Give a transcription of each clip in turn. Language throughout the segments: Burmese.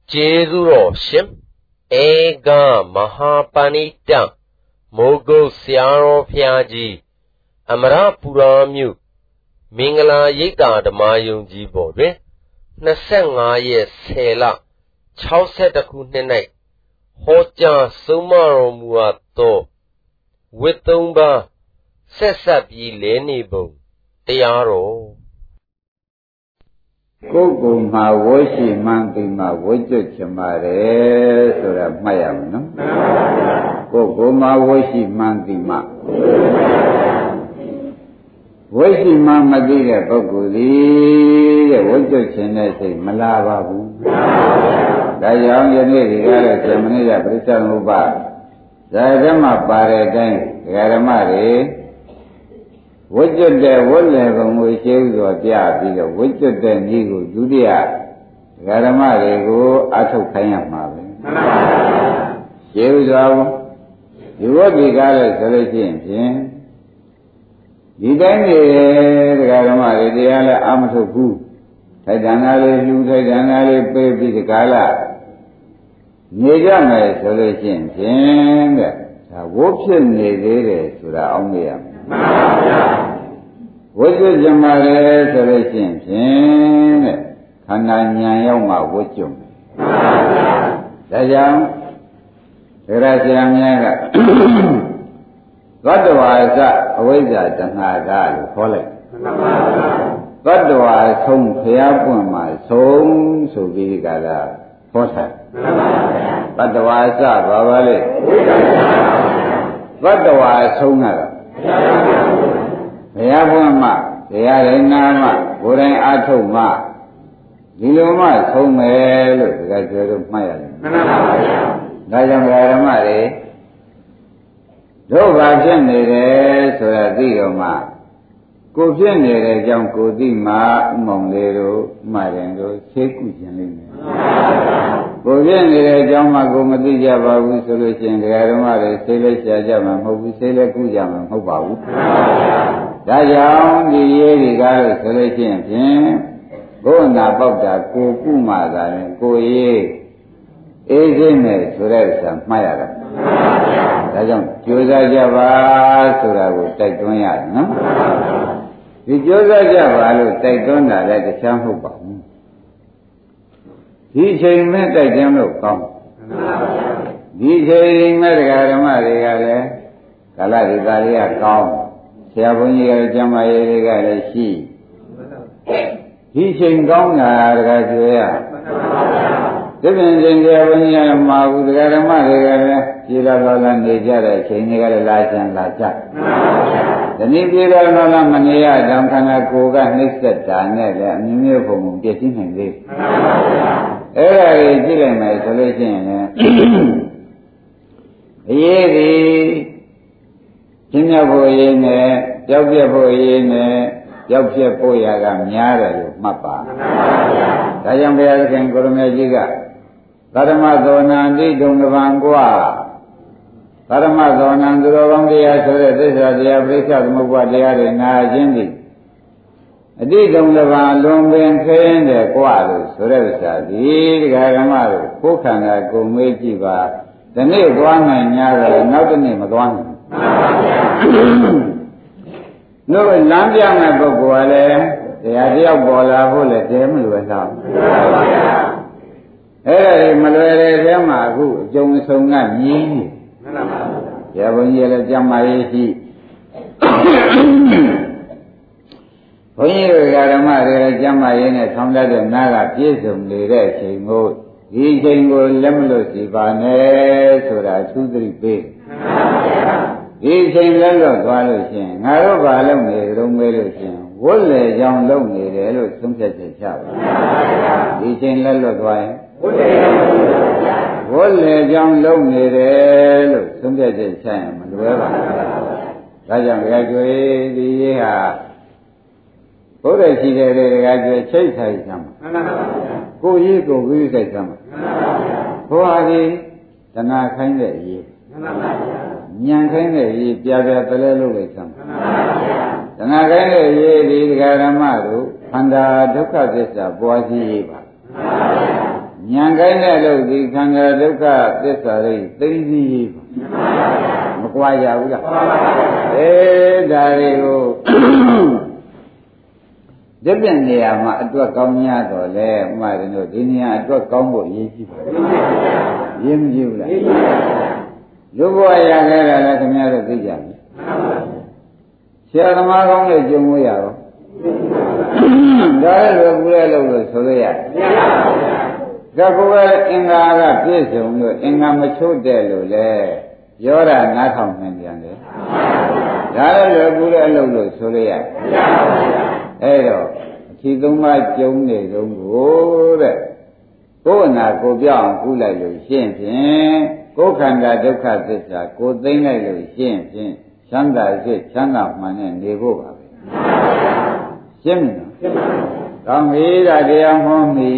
ကျေးဇူးတော်ရှင်ဧကမဟာပဏိတမိုးကုတ်ဆရာတော်ဘုရားကြီးအမရပူရာမြို့မင်္ဂလာရိပ်သာဓမ္မယုံကြည်ပေါ်တွင်25ရက်10လ62ခုနှစ်၌ဟောကြားဆုံးမတော်မူအပ်သောဝိသုံးပါးဆက်ဆက်ပြီးလဲနေပုံတရားတော်ကိုယ်ကုံမှာဝိရှိမှန်ပြီမှာဝိကျွတ်ချင်ပါတယ်ဆိုတာမှတ်ရမယ်နော်ကိုယ်ကုံမှာဝိရှိမှန်ပြီမှာဝိရှိမှန်မသိတဲ့ပုဂ္ဂိုလ်သည်တဲ့ဝိကျွတ်ချင်တဲ့စိတ်မလာပါဘူးဒါကြောင့်ယနေ့ဒီကားတဲ့7မိနစ်ပြိဿံဥပဇာဓမ္မပါတဲ့အတိုင်းဓမ္မတွေဝိကျွတ်တဲ့ဝိလယ်ပုံကိုရှင်းဥစွာပြပြီးတော့ဝိကျွတ်တဲ့ဤကိုဒုတိယဓမ္မတွေကိုအထုတ်ခိုင်းရမှာပဲရှင်းဥစွာဒီဝတ်ဒီကားလို့ဆိုလို့ရှိရင်ဖြင့်ဒီတိုင်းနေဓမ္မတွေတရားလည်းအမထုတ်ဘူးထိုက်တန်တာလေးလူထိုက်တန်တာလေးပေးပြီးဒီကားလားနေကြမယ်ဆိုလို့ရှိရင်ဖြင့်တဲ့ဒါဝိဖြစ်နေသေးတယ်ဆိုတာအောင်းမေးရမယ်မှန်ပါဗျာဝိကျွတ်ကြမှာလေဆိုလို့ရှိရင်ဖြင့်တဲ့ခန္ဓာဉာဏ်ရောက်မှဝိကျွတ်မယ်မှန်ပါဗျာဒါကြောင့်ဒဂရဆရာများကသတ္တဝါစအဝိဇ္ဇာတဏှာကလို့ခေါ်လိုက်မှန်ပါဗျာသတ္တဝါဆုံးဘုရားပွင့်မှာဆုံးဆိုပြီးကြတာဟောတာမှန်ပါဗျာသတ္တဝါစဘာပါလဲဝိဇ္ဇာသတ္တဝါဆုံးကတော့ဘုရားဘုရားမှတရားရဏမှကိုယ်တိုင်အားထုတ်မှဒီလိုမှဆုံးမယ်လို့ဒီကပြောလို့မှတ်ရတယ်မှန်ပါပါဗျာဒါကြောင့်ဓမ္မတွေတို့ဘာဖြစ်နေတယ်ဆိုတာသိတော့မှကိုဖြစ်နေတဲ့အကြောင်းကိုသိမှဥမောင်လေးတို့မှရင်တို့သိကုကျင်လိမ့်မယ်ကိုဖြစ်နေတဲ့အကြောင်းမှကိုမသိကြပါဘူးဆိုလို့ရှိရင်ဓမ္မတွေသိလဲရှားကြမှာမဟုတ်ဘူးသိလဲကုကြမှာမဟုတ်ပါဘူးဒါကြောင့်ဒီရေးဒီကားလို့ဆိုလို့ရှိရင်ဖြင့်ဘုနာပေါက်တာကိုကုမှသာရင်ကိုရေးအေးစင်းနဲ့ဆိုတဲ့ဥစ္စာမှတ်ရတာဒါကြောင့်ကြိုးစားကြပါဆိုတာကိုတိုက်တွန်းရတယ်နော်ဒီကြိုးစားကြပါလို့တိုက်တွန်းတာလည်းတခြားမဟုတ်ပါဘူးဒီချိန်မဲ့တိုက်တွန်းလို့ကောင်းဒီချိန်မဲ့တရားဓမ္မတွေကလည်းကာလဒီကာလေးကကောင်းဆရာဘုန်းကြီးကကျမ်းမာရေးတွေကလည်းရှိဒီချိန်ကောင်းတာတရားကျွေးရဒီပြင်ချိန်ဆရာဘုန်းကြီးကမှာဘူးတရားဓမ္မတွေကလည်းပြေလာလာနေကြတဲ့ချိန်တွေကလည်းလာချင်လာကြဒီနေ့ပြေလာလာမနေရတော့ခန္ဓာကိုယ်ကနှိမ့်ဆက်တာနဲ့လည်းအမျိုးမျိုးပုံပုံပြည့်စည်နိုင်သေးအဲ့ဒါကြီးကြည့်လိုက်မယ်ဆိုလို့ရှိရင်လည်းအရေးကြီးရှင်းမြတ်ဖို့ရေးနဲ့ကြောက်ပြက်ဖို့ရေးနဲ့ကြောက်ပြက်ဖို့ရာကများတယ်လို့မှတ်ပါမှန်ပါဗျာဒါကြောင့်ဘုရားသခင်ကိုရမေကြီးကသရမသောဏံတိဒုံကပံကွာသရမသောဏံသူတော်ကောင်းတရားဆိုတဲ့သစ္စာတရားပြိဿသမုပ္ပါတရားတွေနာခြင်းသည်အတိဒုံကပံလွန်ပင်ခင်းတယ်ကွာလို့ဆိုတဲ့ဥစ္စာဒီဓမ္မတို့ကိုယ်ခန္ဓာကိုယ်မေးကြည့်ပါဒီနေ့သွားနိုင်냐တော့နောက်တစ်နေ့မသွားနိုင်တို့လမ်းပြမဲ့ပုဂ္ဂိုလ်ကလည်းတရားတယောက်ပေါ်လာဖို့လည်းတဲမလွယ်တော့အဲ့ဒါဒီမလွယ်တဲ့ထဲမှာအခုအကျုံဆုံးကမြည်နေမှန်ပါဗျာဆရာဘုန်းကြီးလည်းကြမ်းမာရေးရှိဘုန်းကြီးတွေကဓမ္မတွေလည်းကြမ်းမာရေးနဲ့ဆောင်းတတ်တဲ့နားကပြည့်စုံနေတဲ့အချိန်ကိုဒီအချိန်ကိုလက်မလို့စီပါနဲ့ဆိုတာသုတိပေးမှန်ပါဗျာဒီချိန်လက်တော့သွားလို့ရှိရင်ငါတို့ဘာလုပ်နေကြုံမေးလို့ရှိရင်ဝတ်လေကြောင်လုပ်နေတယ်လို့သုံးဖြတ်ချက်ချပါဒီချိန်လက်လွတ်သွားရင်ဝတ်လေကြောင်လုပ်နေတယ်လို့သုံးဖြတ်ချက်ချရင်မလွဲပါဘူးဒါကြောင့်ဘုရားကျွေးဒီရေးဟာဘုရားရှိတဲ့တရားကျွေးချိတ်ဆိုင်စမ်းမှန်ပါဗျာကိုရေးကိုဝိသိဆိုင်စမ်းမှန်ပါဗျာဘုရားဒီတဏှာခိုင်းတဲ့အရေးမှန်ပါဗျာဉာဏ်ခိုင်းတဲ့ရေးပြပြတလဲလို့လိုက်စမ်းမှန်ပါဗျာတဏှာခိုင်းတဲ့ရေးဒီဓမ္မတို့ခန္ဓာဒုက္ခသစ္စာပွားရှိရေးပါမှန်ပါဗျာဉာဏ်ကိုင်းတဲ့လို့ဒီခန္ဓာဒုက္ခသစ္စာတွေသိသိမကွာရဘူးလားဒါတွေကိုဒီပြနေရာမှာအတွက်ကောင်းများတော့လေဥမာရင်တို့ဒီနေရာအတွက်ကောင်းဖို့အရေးကြီးပါရင်းမကြည့်ဘူးလားလူဘဝရခဲ့တာလည်းခင်ဗျားတို့သိကြပြီဆရာသမားကောင်းနဲ့ကျုံလို့ရတော့ဒါလည်းဘယ်လိုလဲလို့ဆိုလို့ရတယ်ဒါကလည်းအင်္ဂါကပြည့်စုံလို့အင်္ဂါမချို့တဲ့လို့လေရောတာနားထောင်နိုင်ပြန်တယ်ဒါလည်းဘယ်လိုလဲလို့ဆိုလို့ရတယ်အဲ့တော့အထီသုံးပါးကျုံနေတုံးကိုတဲ့ကိုယ်အနာကိုပြောင်းကူးလိုက်လို့ရှင်းဖြင့်ကိုယ်ခန္ဓာဒုက္ခသစ္စာကိုသိမ့်လိုက်လို့ရှင်းဖြင့်ချမ်းသာစိတ်ချမ်းသာမှန်နဲ့နေဖို့ပါပဲရှင်းပြီနော်ရှင်းပါပြီကောင်းပြီဒါတရားဟောပြီ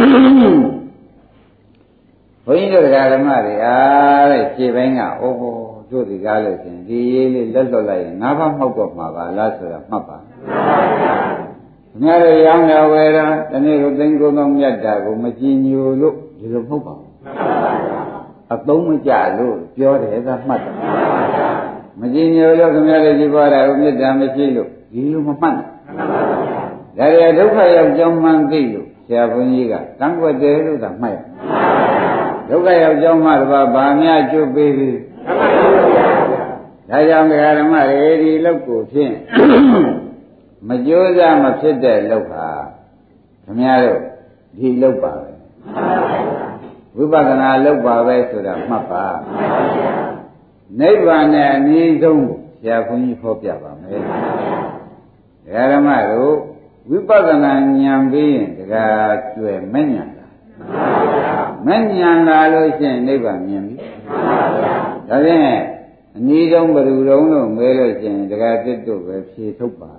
ဘုန်းကြီးတို့ဓမ္မတွေအားတဲ့ခြေပိုင်းကအိုးတို့ဒီကားလို့ရှင်ဒီရေးလေးလက်လွတ်လိုက်ရင်ငါးပါးမှောက်တော့မှာပါလားဆိုတာမှတ်ပါခင်ဗျားတို့ရောင်းရဝယ်တာတနေ့ကိုသိန်း9000မြတ်တာကိုမကြည်ညိုလို့ဒီလိုမဟုတ်ပါဘူးအသုံးမကျလို့ပြောတယ်သာမှတ်တယ်မကြည်ညိုလို့ခင်ဗျားတို့ဒီဘောတာကိုမေတ္တာမရှိလို့ဒီလိုမမှတ်နဲ့ဒါရဒုက္ခရောက်ကြောင်းမှန်သိလို့ဆရာဘုန်းကြီးကတန်ခွက်တယ်လို့သာမှတ်ရဒုက္ခရောက်ကြောင်းမှတော့ဗာများကျွတ်ပေးပြီဒါကြောင့်ဓမ္မတွေဒီလောက်ကိုဖြင့်မကြိုးစားမဖြစ်တဲ့လောက်ဟာခင်ဗျားတို့ဒီလောက်ပါပဲဝိပဿနာလောက်ပါပဲဆိုတာမှတ်ပါနိဗ္ဗာန်နဲ့အနည်းဆုံးကိုဆရာဘုန်းကြီးဟောပြပါမယ်ဓမ္မတို့ဝိပဿနာဉာဏ်ပြီးရင်တရားကျွယ်မဉဏ်လာမဉဏ်လာလို့ရှိရင်နိဗ္ဗာန်မြင်ပြီဒါဖြင့်အနည်းဆုံးဘယ်လိုတုံးလို့မဲလို့ရှိရင်တရားတစ်တို့ပဲဖြေထုတ်ပါ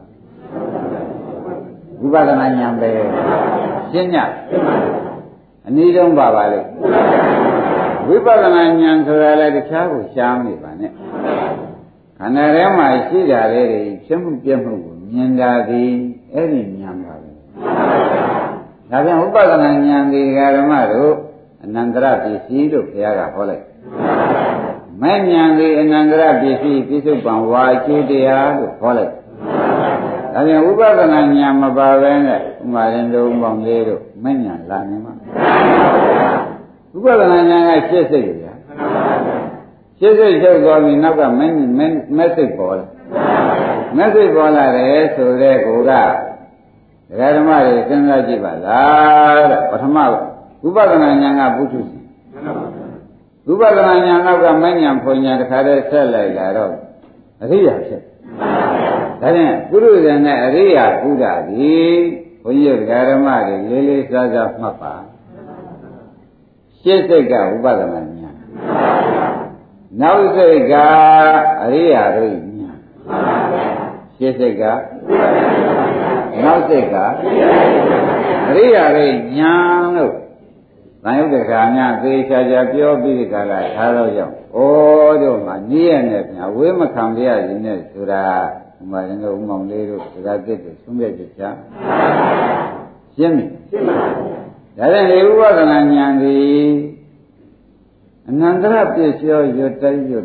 ဝိပဿနာဉာဏ်ပဲရှင်းညအနည်းဆုံးပါပါလို့ဝိပဿနာဉာဏ်ဆိုတာလည်းတခြားကိုရှားမနေပါနဲ့ခန္ဓာထဲမှာရှိတာလေးတွေဖြစ်မှုပြမှုကိုမြင်တာဒီအဲ့ဒီဉာဏ်ပါပဲဒါပြန်ဥပဒနာဉာဏ်ဒီဓမ္မတို့အနန္တရပစ္စည်းတို့ဘုရားကဟောလိုက်မဲ့ဉာဏ်ဒီအနန္တရပစ္စည်းပြစ္ဆုတ်ပံဝါကျိတရားလို့ဟောလိုက်ဒါပြန်ဥပဒနာဉာဏ်မပါဘဲနဲ့ဥမာရင်တို့ပေါင်းလေးတို့မဲ့ဉာဏ်လာနေမှာဥပဒနာဉာဏ်ကရှင်းစိတ်ဗျာရှင်းစိတ်ချုပ်သွားပြီနောက်ကမဲ့စိတ်ပေါ်လာမက်စိတ်ပေါ်လာတယ်ဆိုတဲ့ကိုကဓမ္မတွေစဉ်းစားကြည့်ပါလားတဲ့ပထမဝိပဿနာဉာဏ်ကပုထုဇဉ်ဝိပဿနာဉာဏ်နောက်ကမဉဏ်ဖွဉာဏ်တခါတည်းဆက်လိုက်လာတော့အရိယာဖြစ်ဒါနဲ့ပုထုဇဉ်နဲ့အရိယာကုတာဒီဘုန်းကြီးဓမ္မတွေလေးလေးစားစားမှတ်ပါရှင်းစိတ်ကဝိပဿနာဉာဏ်နောက်စိတ်ကအရိယာတို့ရှင်းစိတ်ကနောက်စိတ်ကအရိယာရိညာလို့သံယုတ်တခါများသေချာချာပြောပြီးဒီကလာထားတော့ကြောင့်ဩတို့မှာညီးရနဲ့ပြန်ဝေးမခံရရင်နဲ့ဆိုတာဥမာရင်တို့ဥမောင်လေးတို့ဒါကတစ်တို့သုံးပြချက်ချရှင်းပြီရှင်းပါဒါနဲ့လေဥပဒနာဉာဏ်ဒီအနန္တရပြည့်စုံရွတ်တိုက်ဟော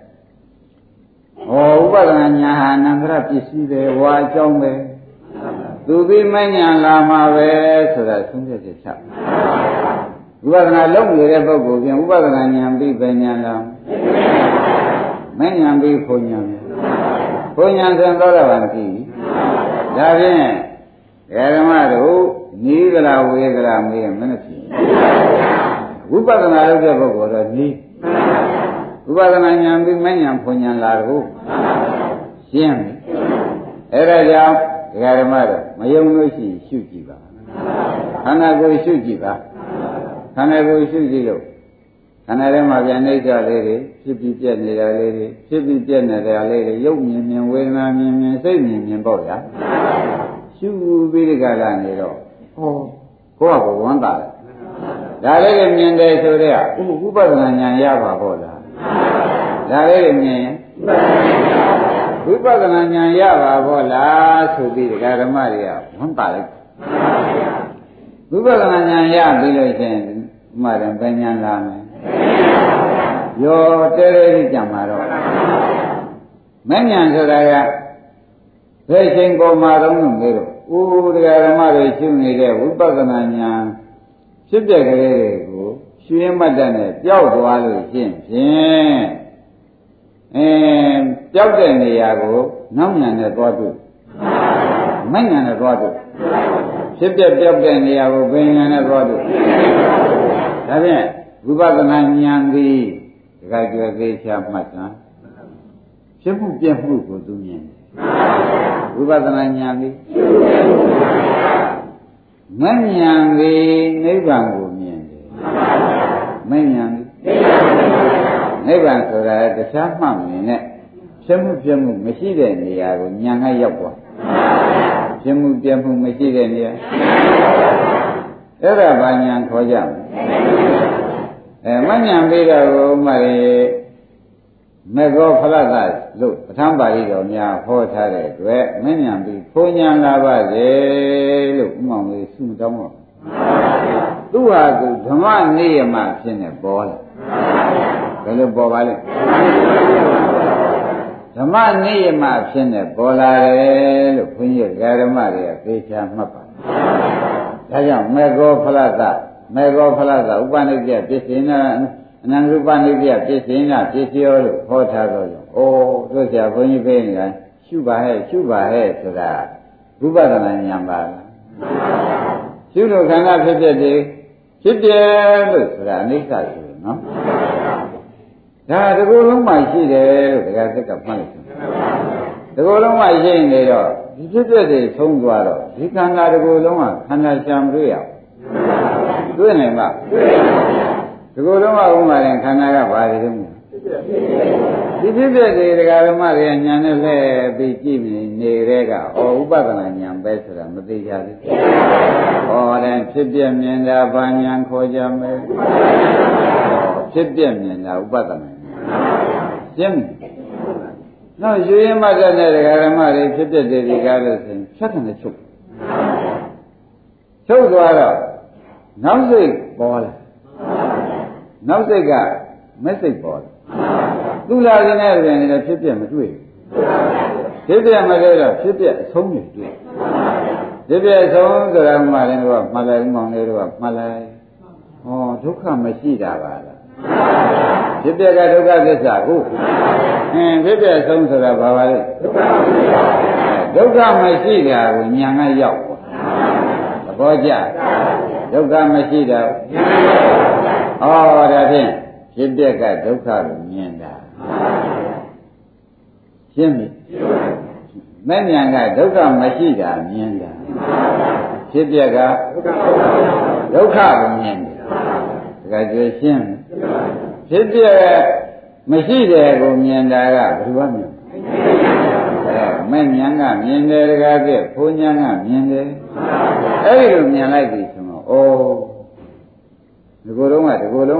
ဥပဒနာညာဟာအနန္တရပစ္စည်းပဲဝါအကြောင်းပဲသူပြီးမညာလာမှာပဲဆိုတာသုံးချက်ချက်ချဥပဒနာလုံးနေတဲ့ပုဂ္ဂိုလ်ပြန်ဥပဒနာညာပြီးပဲညာလာမညာပြီးဘုံညာဘုံညာဆိုတော့တာမကြည့်ဒါဖြင့်ဓမ္မတို့နီးကြလားဝေးကြလားမေးရင်မနှဖြစ်ဝိပဿနာလုပ်တဲ့ပုဂ္ဂိုလ်တော့နီးဥပဒနာဉာဏ်ပြီးမဉဏ်ဖွဉဏ်လာတော့ရှင်းပြီအဲ့ဒါကြောင့်ဓမ္မတို့မယုံလို့ရှိရင်ရှုကြည့်ပါခန္ဓာကိုယ်ရှုကြည့်ပါခန္ဓာကိုယ်ရှုကြည့်လို့ခန္ဓာထဲမှာပြန်နေကြလေးတွေဖြစ်ပြီးပြက်နေတာလေးတွေဖြစ်ပြီးပြက်နေတာလေးတွေရုပ်မြင်မြင်ဝေဒနာမြင်မြင်စိတ်မြင်မြင်ပေါ့ဗျာရှုပြီးဒီကလာနေတော့ဟောကိုယ့်ဟာကိုယ်ဝမ်းသာတယ်ဒါလေးတွေမြင်တယ်ဆိုတော့ဥပဒနာဉာဏ်ရပါပေါ့လားဒါလေးတွေမြင်ရင်ဝိပဿနာဉာဏ်ရပါဘောလားဆိုပြီးဓမ္မတွေကဝန်တာလိုက်ဝိပဿနာဉာဏ်ရပြီးလို့ရှိရင်ဥမာတယ်ဘယ်ဉာဏ်လာမယ်ရောတဲတဲကြီးကြံမှာတော့မဲ့ဉာဏ်ဆိုတာကဘယ်ချိန်ပေါ်မှာတော့လို့မေးတော့ဥဒကာဓမ္မတွေရှုနေတဲ့ဝိပဿနာဉာဏ်ဖြစ်တဲ့ကလေးတွေကိုရှင်းမှတ်တဲ့နဲ့ပျောက်သွားလို့ရှင်းဖြင့်ပျောက်တဲ့နေရာကိုနောက်ဉာဏ်နဲ့သွားတွေ့မဲ့ဉာဏ်နဲ့သွားတွေ့ဖြစ်တဲ့ပျောက်တဲ့နေရာကိုဘယ်ဉာဏ်နဲ့သွားတွေ့ဒါဖြင့်ဝိပဿနာဉာဏ်သည်ဒကာကျွယ်သေးချာမှတ်တာဖြစ်မှုပြက်မှုကိုသူမြင်ဝိပဿနာဉာဏ်သည်မဉဏ်သည်နိဗ္ဗာန်ကိုမြင်တယ်မဉဏ်သည်နိဗ္ဗာန်ဆိုတာတခြားမှမမြင်နဲ့ဖြစ်မှုပြက်မှုမရှိတဲ့နေရာကိုဉာဏ်ကရောက်သွားဖြစ်မှုပြက်မှုမရှိတဲ့နေရာအဲ့ဒါဘာဉာဏ်ခေါ်ကြမဉဏ်ပြီးတော့မှမေဃောဖလသလို့ပဋ္ဌာန်းပါဠိတော်များဟောထားတဲ့အတွက်မဉဏ်ပြီးဘုံဉာဏ်လာပါစေလို့ဥမောင်လေးဆုတောင်းတော့သူဟာသူဓမ္မနိယမဖြစ်နေပေါ်လာဘယ်လိုပေါ်ပါလဲဓမ္မနိယမဖြစ်နေပေါ်လာတယ်လို့ဘုန်းကြီးဓမ္မတွေကသိချာမှတ်ပါဒါကြောင့်မေဃောဖလသဥပနိစ္စပစ္စေနအနန္တရူပနိစ္စပစ္စေနပစ္စယောလို့ဟောထားတော့ကြောင့်တို့ဆရာဘုန်းကြီးပြောနေတာရှုပါဟဲ့ဆိုတာဝိပဿနာဉာဏ်ပါလားရှုလို့ခန္ဓာဖြစ်ဖြစ်တယ်လို့ဆိုတာအနိစ္စဆိုတယ်နော်ဒါတကူလုံးမှရှိတယ်လို့တရားသက်ကမှတ်လိုက်တယ်တကူလုံးမှရှိနေတော့ဒီဖြစ်ဖြစ်တွေဆုံးသွားတော့ဒီခန္ဓာတကူလုံးကခန္ဓာရှာမတွေ့ရဘူးတွေ့နိုင်ပါဒီကိုယ်လုံးကဥမာရင်ခန္ဓာကဘာတွေတုံးဒီဖြစ်ဖြစ်တွေတရားဓမ္မတွေဉာဏ်နဲ့လှည့်ပြီးကြည့်နေတဲ့ကဥပဒနာဉာဏ်ပဲဆိုတာမသိကြဘူးဟောတယ်ဖြစ်ပြမြင်တာဘာဉာဏ်ခေါ်ကြမယ်ဖြစ်ပြမြင်တာဥပဒနာဉာဏ်ရှင်းနောက်ရွှေရင်မတတ်တဲ့တရားဓမ္မတွေဖြစ်ပြတွေကားလို့ဆိုရင်ဖြတ်တယ်ချုပ်သွားတော့နောက်စိတ်ပေါ်လာနောက်စိတ်ကမက်စိတ်ပေါ်လာသူလာခြင်းနဲ့ပြင်နေတော့ဖြစ်ပြမတွေ့ဘူးဖြစ်ပြမတွေ့တော့ဖြစ်ပြအဆုံးတွေတွေ့ဖြစ်ပြအဆုံးဆိုတာမှလည်းတော့မှတ်လိုက်မောင်လေးတို့ကမှတ်လိုက်ဒုက္ခမရှိတာပါလားဖြစ်ပြကဒုက္ခသစ္စာကိုဖြစ်ပြအဆုံးဆိုတာဘာပါလဲဒုက္ခမရှိတာကိုဉာဏ်ကရောက်သွားသဘောကျဒုက္ခမရှိတာဒါဖြင့်ဖြစ်ပြကဒုက္ခကိုမြင်တာရှင်းပြီမဲ့ဉာဏ်ကဒုက္ခမရှိတာမြင်တာဖြစ်ပြကဒုက္ခကိုမြင်တယ်ဒါကြွရှင်းဖြစ်ပြမရှိတယ်ကိုမြင်တာကဘယ်လိုမြင်မဲ့ဉာဏ်ကမြင်တယ်တကားပြဘုံဉာဏ်ကမြင်တယ်အဲ့ဒီလိုမြင်လိုက်ပြီဆိုတော့ဒီကိုယ်လုံး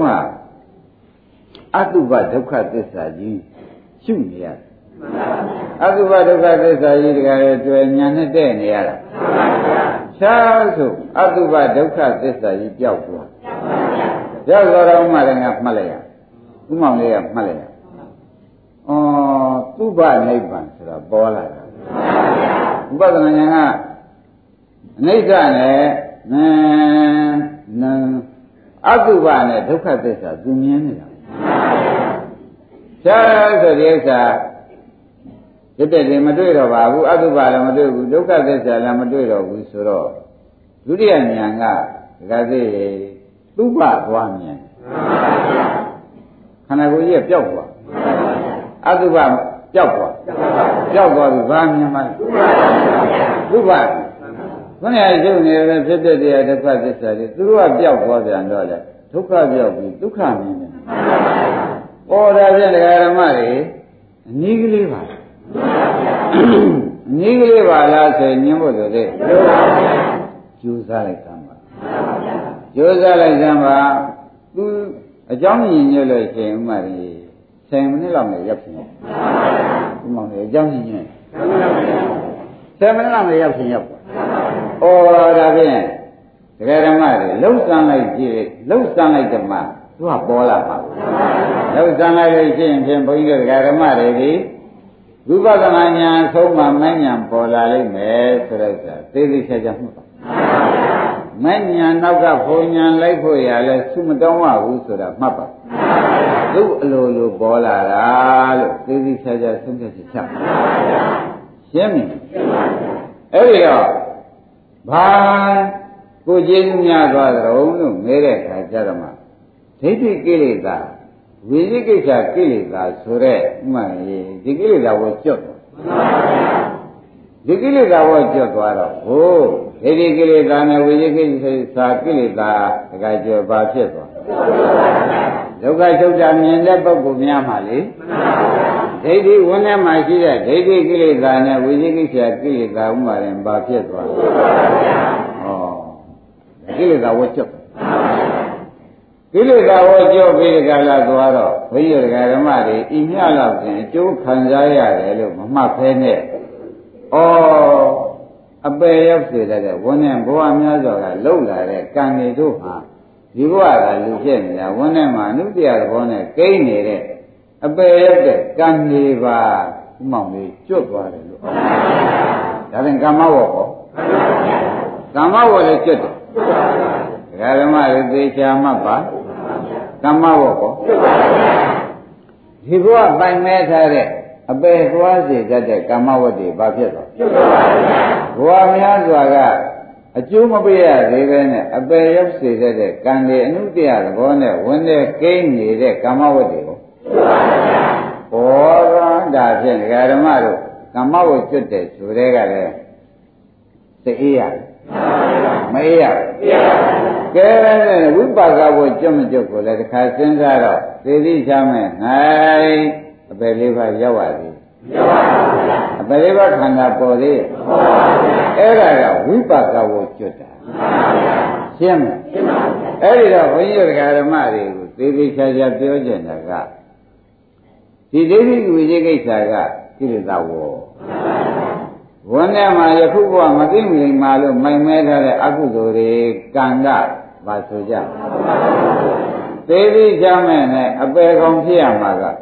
ကအတုပဒုက္ခသစ္စာကြီးရှုနေရတယ်အတုပဒုက္ခသစ္စာကြီးတကယ်ကျွယ်ညာနဲ့တဲ့နေရတာရှားဆိုအတုပဒုက္ခသစ္စာကြီးပျောက်သွားတော့မှလည်းငါမှတ်လိုက်ရဥမောင်လေးကမှတ်လိုက်ရသုဘနိဗ္ဗာန်ဆိုတာပေါ်လာတာဥပဒနာဉာဏ်ကအနိစ္စနဲ့အတုပနဲ့ဒုက္ခသစ္စာသူမြင်နေတာရှားဆိုဒီဥစ္စာဒီတဲ့တွေမတွေ့တော့ပါဘူးအတုပလည်းမတွေ့ဘူးဒုက္ခသစ္စာလည်းမတွေ့တော့ဘူးဆိုတော့ဒုတိယဉာဏ်ကဒါကသိသုဘသွားမြင်ခန္ဓာကိုယ်ကြီးကပျောက်သွားအတုပပျောက်သွားပြီဘာမြင်မှသုဘခဏရုပ်နေတယ်ဖြစ်ဖြစ်တရားဒုက္ခသစ္စာတွေသူတို့ကပျောက်သွားပြန်တော့လေဒုက္ခပျောက်ပြီးဒုက္ခမြင်တယ်ဒါဖြင့်ဒကာဓမ္မတွေအနည်းကလေးပါအနည်းကလေးပါလားဆိုရင်ညှင်းဖို့ဆိုတဲ့ကြိုးစားလိုက်သမ်းပါသူအကြောင်းညင်ညွှတ်လို့ရှိရင်ဥမာကြီး10 မိနစ်လောက်နဲ့ရပ်ပြန်ဥမာကြီးအကြောင်းညင်ညွှတ်10 မိနစ်လောက်နဲ့ရပ်ပြန်ရပ်ပါဒါဖြင့်ဒကယ်ဓမ္မတွေလှုပ်ဆန်းလိုက်ကြည့်လှုပ်ဆန်းလိုက်တဲ့မှာသူကပေါ်လာမှာလှုပ်ဆန်းလိုက်လို့ရှိရင်ဖြင့်ဘုန်းကြီးတို့ဓမ္မတွေဒီဝိပဿနာဉာဏ်ဆုံးမှမဉဏ်ပေါ်လာလိမ့်မယ်ဆိုတော့သေသေးချာချာမှတ်ပါမဉဏ်နောက်ကဘုံဉဏ်လိုက်ဖို့ရလဲသုမတောင်းရဘူးဆိုတာမှတ်ပါသူ့အလိုလိုပေါ်လာတာလို့သေသေးချာချာဆုံးဖြတ်ချက်ချရှင်းပြီအဲ့ဒီတော့ဘာကိုကျေးဇူးများသွားကြုံလို့မဲတဲ့ခါကျတော့မှဒိဋ္ဌိကိလေသာဝိသိကိစ္စကိလေသာဆိုတဲ့ဥမာကြီးဒီကိလေသာကိုကျွတ်ဒီကိလေသာကိုကျွတ်သွားတော့ဟိုဒိဋ္ဌိကိလေသာနဲ့ဝိသိကိစ္စကိလေသာတခါကျွတ်ပါဖြစ်သွားဒုက္ခချုပ်တာမြင်တဲ့ပုဂ္ဂိုလ်များမှလေဒိဋ္ဌိဝင်ထဲမှာရှိတဲ့ဒိဋ္ဌိကိလေသာနဲ့ဝိသိကိစ္စကိလေသာဥမာရင်ပါဖြစ်သွားဩကိလေသာဝတ်ကျွတ်ကိလေသာဝတ်ကျွတ်ပြီးကြလာသွားတော့ဘုရားဓမ္မတွေဤမြလောက်ဖြင့်အကျိုးခံစားရတယ်လို့မမှတ်ဖဲနဲ့ဩအပယ်ရောက်စေတဲ့ဝန်းနဲ့ဘဝများစွာကလှုပ်လာတဲ့ကံတွေတို့ဟာဒီဘဝကလူဖြစ်နေတာဝန်းနဲ့မှာအနုတ္တရဘောနဲ့ကိန်းနေတဲ့အပယ်ရောက်တဲ့ကံတွေပါဥမောင်လေးကျွတ်သွားတယ်လို့ဒါပြန်ကာမဝေါ်ဟောကာမဝေါ်လည်းကျွတ်တယ်ဓမ္မတွေသေချာမှတ်ပါကမ္မဝတ်ကောဒီဘဝပိုင်မဲထားတဲ့အပယ်သွားစေတတ်တဲ့ကမ္မဝတ်တွေဘာဖြစ်သွားဘဝများစွာကအကျိုးမပေးရသေးပဲနဲ့အပယ်ရောက်စေတတ်တဲ့ကံတွေအနုတ္တရသဘောနဲ့ဝင်တဲ့ကိန်းနေတဲ့ကမ္မဝတ်တွေကိုဘောရဒါဖြင့်ဓမ္မတို့ကမ္မဝတ်ကျွတ်တယ်ဆိုတဲ့ကလည်းသိအေးရမအေးရကဲဝိပါကဘုကျွတ်မကျွတ်ကိုလည်းတစ်ခါစဉ်းစားတော့သေသိချမယ်ငိုင်းအပယ်လေးပါးရောက်ပါသည်အပယ်လေးပါးခန္ဓာပေါ်သေးအဲ့ဒါကဝိပါကဘုကျွတ်တာရှင်းမလားအဲ့ဒီတော့ဘုန်းကြီးဓမ္မတွေကိုသေသေးချာချာပြောကြတာကဒီဒိဋ္ဌိဝိသေကိစ္စကကိလေသာဝေါ်ဝန်းထဲမှာယခုဘဝမသိမိမှလို့မိုင်မဲထားတဲ့အကုသိုလ်တွေကံကပါဆိုကြသေပြီးချမဲ့နဲ့အပေကောင်ဖြစ်ရမှာကဩ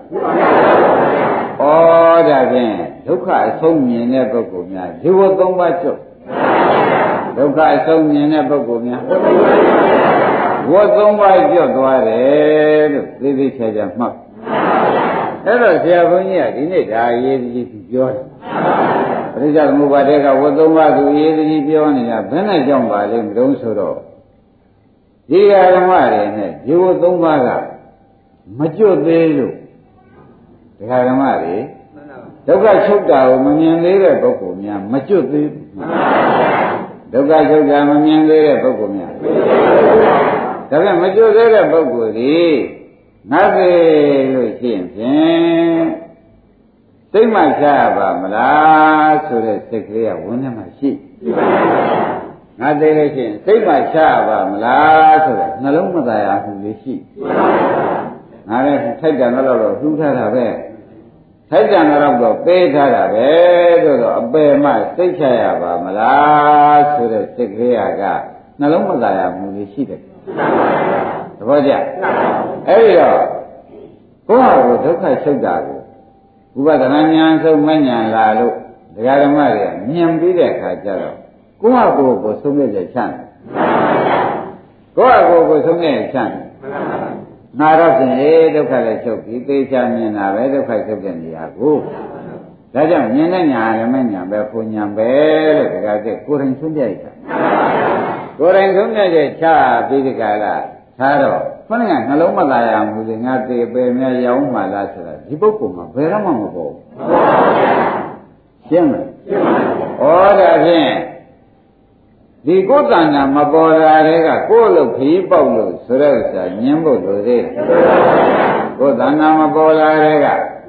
ဒါဖြင့်ဒုက္ခအဆုံးမြင်တဲ့ပုဂ္ဂိုလ်များဇီဝသုံးပါးကျွတ်ဒုက္ခအဆုံးမြင်တဲ့ပုဂ္ဂိုလ်များဝတ်သုံးပါးကျွတ်သွားတယ်လို့သေသေးချာချာမှတ်အဲ့တော့ဆရာဘုန်းကြီးကဒီနေ့ဒါရေးကြီးပြောတယ်ပရိစ္ဆေသမုပ္ပါဒကဝတ်သုံးပါးသူရေးကြီးပြောနေတာဘယ်နဲ့ကြောင့်ပါလဲမတုံးဆိုတော့ဒီဓမ္မတွေနဲ့ဒီဝတ်သုံးပါးကမကျွတ်သေးလို့ဒီဓမ္မတွေဒုက္ခချုပ်တာကိုမမြင်သေးတဲ့ပုဂ္ဂိုလ်များမကျွတ်သေးဘူးဒုက္ခချုပ်တာမမြင်သေးတဲ့ပုဂ္ဂိုလ်များဒါပြန်မကျွတ်သေးတဲ့ပုဂ္ဂိုလ်ဒီငါသေးလို့ရှိရင်ဖြင့်စိတ်မှချရပါမလားဆိုတဲ့စိတ်ကလေးကဝန်းထဲမှာရှိငါသေးလို့ရှိရင်စိတ်မှချရပါမလားဆိုတဲ့နှလုံးမသားရမှုလေးရှိငါလည်းထိုက်တယ်တော့လှူထားတာပဲထိုက်တယ်တော့ပေးထားတာပဲဆိုတော့အပယ်မှစိတ်ချရပါမလားဆိုတဲ့စိတ်ကလေးကနှလုံးမသားရမှုလေးရှိတယ်သဘောကျအဲ့ဒီတော့ကိုယ့်ဟာကိုဒုက္ခချုပ်တာကိုဥပဒနာဉာဏ်ဆုံးမဉာဏ်လာလို့ဒကာဓမ္မတွေမြင်ပြီးတဲ့အခါကျတော့ကိုယ့်ဟာကိုဆုံးဖြတ်ချက်ချမ်းကိုယ့်ဟာကိုဆုံးဖြတ်ချက်ချမ်းငါတော့ဖြင့်ဒုက္ခလည်းချုပ်ပြီးသိချမြင်တာပဲဒုက္ခချုပ်တဲ့နေရာကိုဒါကြောင့်မြင်တဲ့ညာလည်းမညာပဲဖုန်ညာပဲလို့ဒကာကကိုယ်တိုင်ဆုံးဖြတ်ရတာကိုယ်တိုင်ဆုံးဖြတ်ချက်ချပြီးဒီကလာထားတော့ခொနကနှလုံးမသားရမှုလေငါသေပေများရောင်းမှလားဆိုတာဒီပုဂ္ဂိုလ်မှာဘယ်တော့မှမပေါ်ဘူးရှင်းမလားဩဒါဖြင့်ဒီကိုယ်တဏ္ဍာမပေါ်တာတွေကကိုယ်လို့ခရီးပေါက်လို့ဆိုတဲ့ဥစ္စာညင်းဖို့လိုသေးတယ်ကိုယ်တဏ္ဍာမပေါ်လာတွေက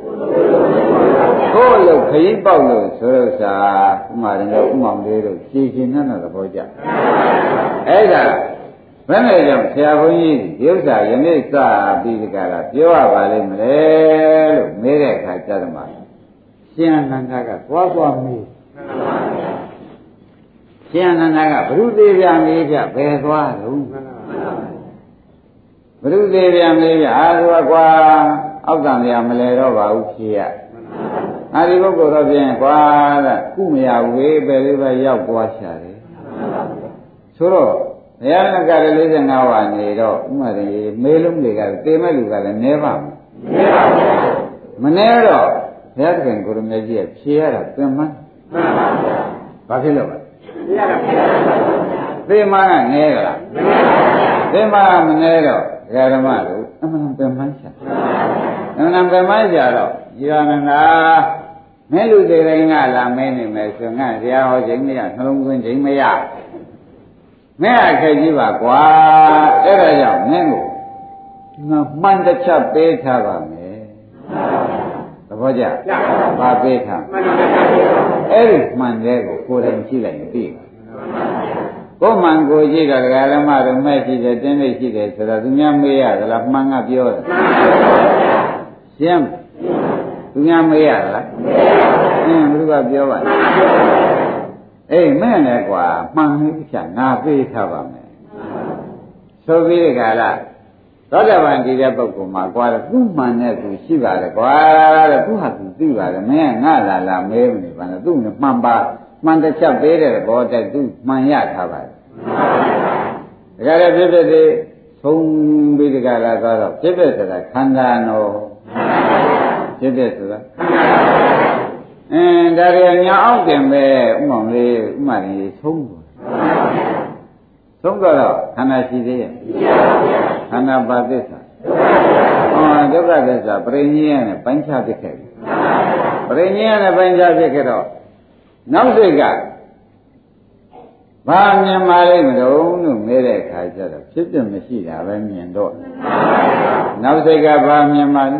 ကိုယ်လို့ခရီးပေါက်လို့ဆိုတဲ့ဥစ္စာဥမာရင်တော့ဥမောင်လေးတို့ရှင်းရှင်းနဲ့တော့သဘောကျအဲ့ဒါဘယ်နဲ့ကြောင့်ဆရာဘုန်းကြီးဒီဥစ္စာယနေ့စပြီးဒီကလာပြောရပါလိမ့်မလဲလို့မေးတဲ့အခါကျတော့မှရှင်အနန္ဒကသွားမေးရှင်အနန္ဒာကဘုရုသေးပြန်လေးပြဘယ်သွားတော့ဘုရုသေးပြန်လေးပြအာဆိုကွာအောက်တန်ရမလဲတော့ပါဘူးဖြေရအာဒီပုဂ္ဂိုလ်တော့ဖြင့်ကွာတဲ့ကုမရဝေးပဲလေးပဲရောက်သွားရှာတယ်ဆိုတော့ဘုရားနဂရ45ဝါနေတော့ဥမာတွေမေးလုံးတွေကတေမဲ့လူကလည်းနဲပါမနဲတော့ဘုရားသခင်ကိုရမေကြီးကဖြေရတာပြန်မှန်းဘာဖြစ်လို့လဲသေမကနဲကြလားသေမကမနဲတော့ဒကာဓမ္မတို့အမှန်ပြန်မှန်းရှာအမှန်ပြန်မှန်းရှာတော့ဒီရဏနာမဲလူတွေတိုင်းကလာမဲနေမယ်ဆိုငါဆရာဟောခြင်းမရနှလုံးသွင်းခြင်းမရမဲအခက်ကြီးပါကွာအဲ့ဒါကြောင့်မင်းကိုငါမှန်တစ်ချက်ပေးထားပါမယ်သဘောကျဘာပေးထားအဲ့ဒီမှန်တဲ့ကိုကိုယ်တိုင်ကြည့်လိုက်ရင်သိကိုမှန်ကိုကြည့်တော့ဒကာဓမ္မတို့မဲ့ရှိတယ်တင်းနေရှိတယ်ဆိုတော့သူများမေးရသလားမှန်ကပြောတယ်ရှင်းသူများမေးရလားဘုရားပြောပါအေးမဲ့နဲ့ကွာမှန်လေးဖြတ်ငါပေးထားပါမယ်ဆိုပြီးဒီကလာသောတာပန်ဒီတဲ့ပုဂ္ဂိုလ်မှာကွာသူ့မှန်တဲ့သူရှိပါတယ်ကွာတဲ့သူဟာသူသိပါတယ်မင်းကငါလာမဲမနေပါနဲ့သူ့နဲ့မှန်ပါမှန်တစ်ချက်ပေးတဲ့ဘောတိုက်သူမှန်ရထားပါတယ်ဒါကြတဲ့ဖြစ်ဖြစ်သေးသုံးပြီးဒီကလာသွားတော့ဖြစ်ဖြစ်ဆိုတာခန္ဓာနော်ဖြစ်ဖြစ်ဆိုတာဒါရညာအောက်တင်ပဲဥမောင်လေးဥမာလေးသုံးတော့ခန္ဓာရှိသေးရဲ့ခန္ဓာပါသစ္စာဒုက္ခသစ္စာပရိညေယနဲ့ပိုင်းခြားဖြစ်ခဲ့တယ်ပရိညေယနဲ့ပိုင်းခြားဖြစ်ခဲ့တော့နောက်စိတ်ကဘာမြင်ပါလိမ့်မလို့မဲတဲ့အခါကျတော့ဖြစ်ပြမရှိတာပဲမြင်တော့နောက်စိတ်ကဘာမြင်ပါလဲ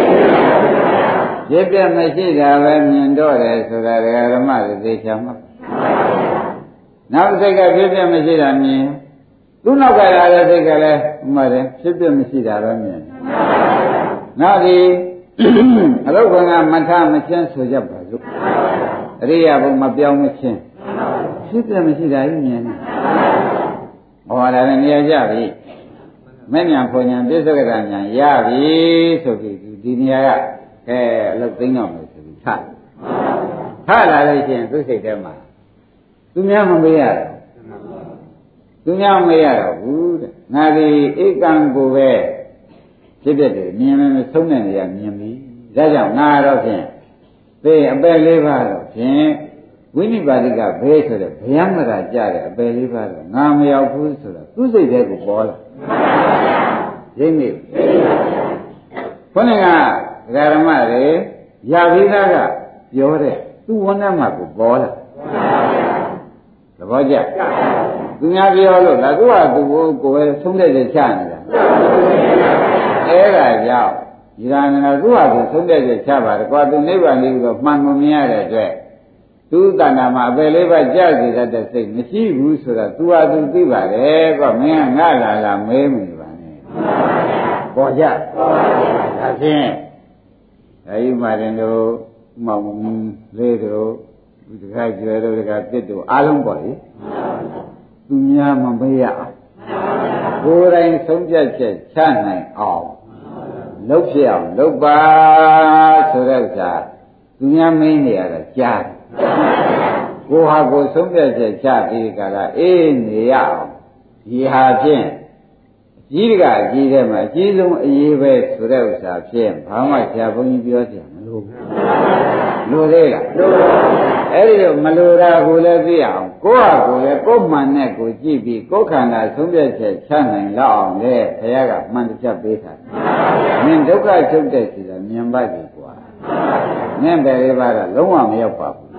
ဖြစ်ပြမရှိတာပဲမြင်တော့တယ်ဆိုတာဓမ္မတွေသိချင်မှာနောက်စိတ်ကဖြစ်ပြမရှိတာမြင်သူ့နောက်ကလာတဲ့စိတ်ကလည်းဥမာတယ်ဖြစ်ပြမရှိတာပဲမြင်နောက်ဒီအလုတ်ကမထမချင်းဆိုကြပါစို့အရိယာဘုံမပြောင်းမချင်းဖြစ်ပြမရှိတာကြီးမြင်တယ်ဟောဒါလည်းနေရာကြပြီမဲ့ညာဖွညာပြစ္ဆုတ်ကဉာဏ်ရပြီဆိုပြီးဒီနေရာကအလုပ်သိမ်းတော့မယ်ဆိုပြီးထလာလို့ရှိရင်သူ့စိတ်ထဲမှာသူများမမေးရသူများမမေးရတော့ဘူးတဲ့ငါဒီဧကံကိုပဲဖြစ်ဖြစ်တယ်မြင်မယ်ဆုံးတဲ့နေရာမြင်ပြီဒါကြောင့်ငါတော့ဖြင့်သေအပယ်လေးပါတော့ဖြင့်ဝိနိပါတိကဘဲဆိုတဲ့ဗျံမရာကြတဲ့အပယ်လေးပါတော့ငါမရောက်ဘူးဆိုတော့သူ့စိတ်ထဲကိုပေါ်လာရိပ်မိခေါင်းကဓမ္မတွေရပြီးသားကပြောတဲ့သူ့ဝဏ္ဏမှာကိုပေါ်လာသဘောကျသူများပြောလို့လားသူကသူ့ကိုယ်ပဲသုံးတဲ့ချက်ချနေတာအဲ့ဒါကြောင့်ဒီကနေ့သူ့ဟာသူသုံးတဲ့ချက်ချပါတယ်ကွာသူနိဗ္ဗာန်လေးကိုမှန်မမြင်ရတဲ့အတွက်သူတဏ္ဍာမှာအပယ်လေးပါးကြစေတတ်တဲ့စိတ်မရှိဘူးဆိုတာသူဟာသူသိပါတယ်ကွာမင်းကငါလာမဲမနေပါနဲ့ပေါ်ကြဒါဖြင့်အဲဒီမှာတင်တို့မောင်လေးတို့ဒီကကျွဲတို့ဒီကပြစ်တို့အားလုံးပေါ့လေသူများမမေးရအောင်ကိုယ်တိုင်ဆုံးဖြတ်ချက်ချနိုင်အောင်လုပ်ဖြစ်အောင်လုပ်ပါဆိုတဲ့ဥစ္စာသူများမင်းနေရတာကြားတယ်ကိုဟာကိုဆုံးဖြတ်ချက်ချပြီးကြတာအေးနေရအောင်ဒီဟာဖြင့်ကြီးကအကြီးထဲမှာအကြီးဆုံးအရေးပဲဆိုတဲ့ဥစ္စာဖြင့်ဘာမှဆရာဘုန်းကြီးပြောချင်မလို့လိုသေးလားအဲ့ဒီတော့မလိုတာကိုလည်းသိအောင်ကိုယ့်ဟာကိုယ်လည်းကိုယ်မှန်နဲ့ကိုကြည့်ပြီးကိုယ်ခန္ဓာဆုံးဖြတ်ချက်ချနိုင်လောက်အောင်လေဘုရားကမှန်တစ်ချက်ပေးထားတယ်မင်းဒုက္ခချုပ်တဲ့စီတာမြင်ပါ့ပြီကွာမင်းပဲလေးပါတော့လုံးဝမရောက်ပါဘူး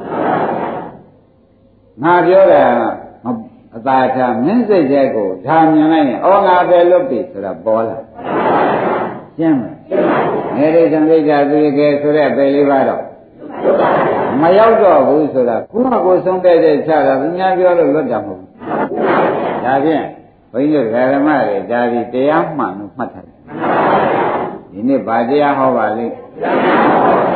ငါပြောတာအသာထားမင်းစိတ်ထဲကိုဒါမြင်လိုက်ရင်ဩငါပဲလွတ်ပြီဆိုတာပေါ်လာရှင်းမလားငယ်လေးသံဃိတာသူကဲဆိုတဲ့ပဲလေးပါတော့မရောက်တော့ဘူးဆိုတာကိုယ့်ကိုယ်ဆုံးတဲ့တဲ့ချတာသူများပြောလို့လွတ်တာမဟုတ်ဘူးဒါဖြင့်ဘုန်းကြီးတို့ဓမ္မတွေဒါဒီတရားမှန်လို့မှတ်ထားတယ်ဒီနေ့ဗာတရားဟောပါလိမ့်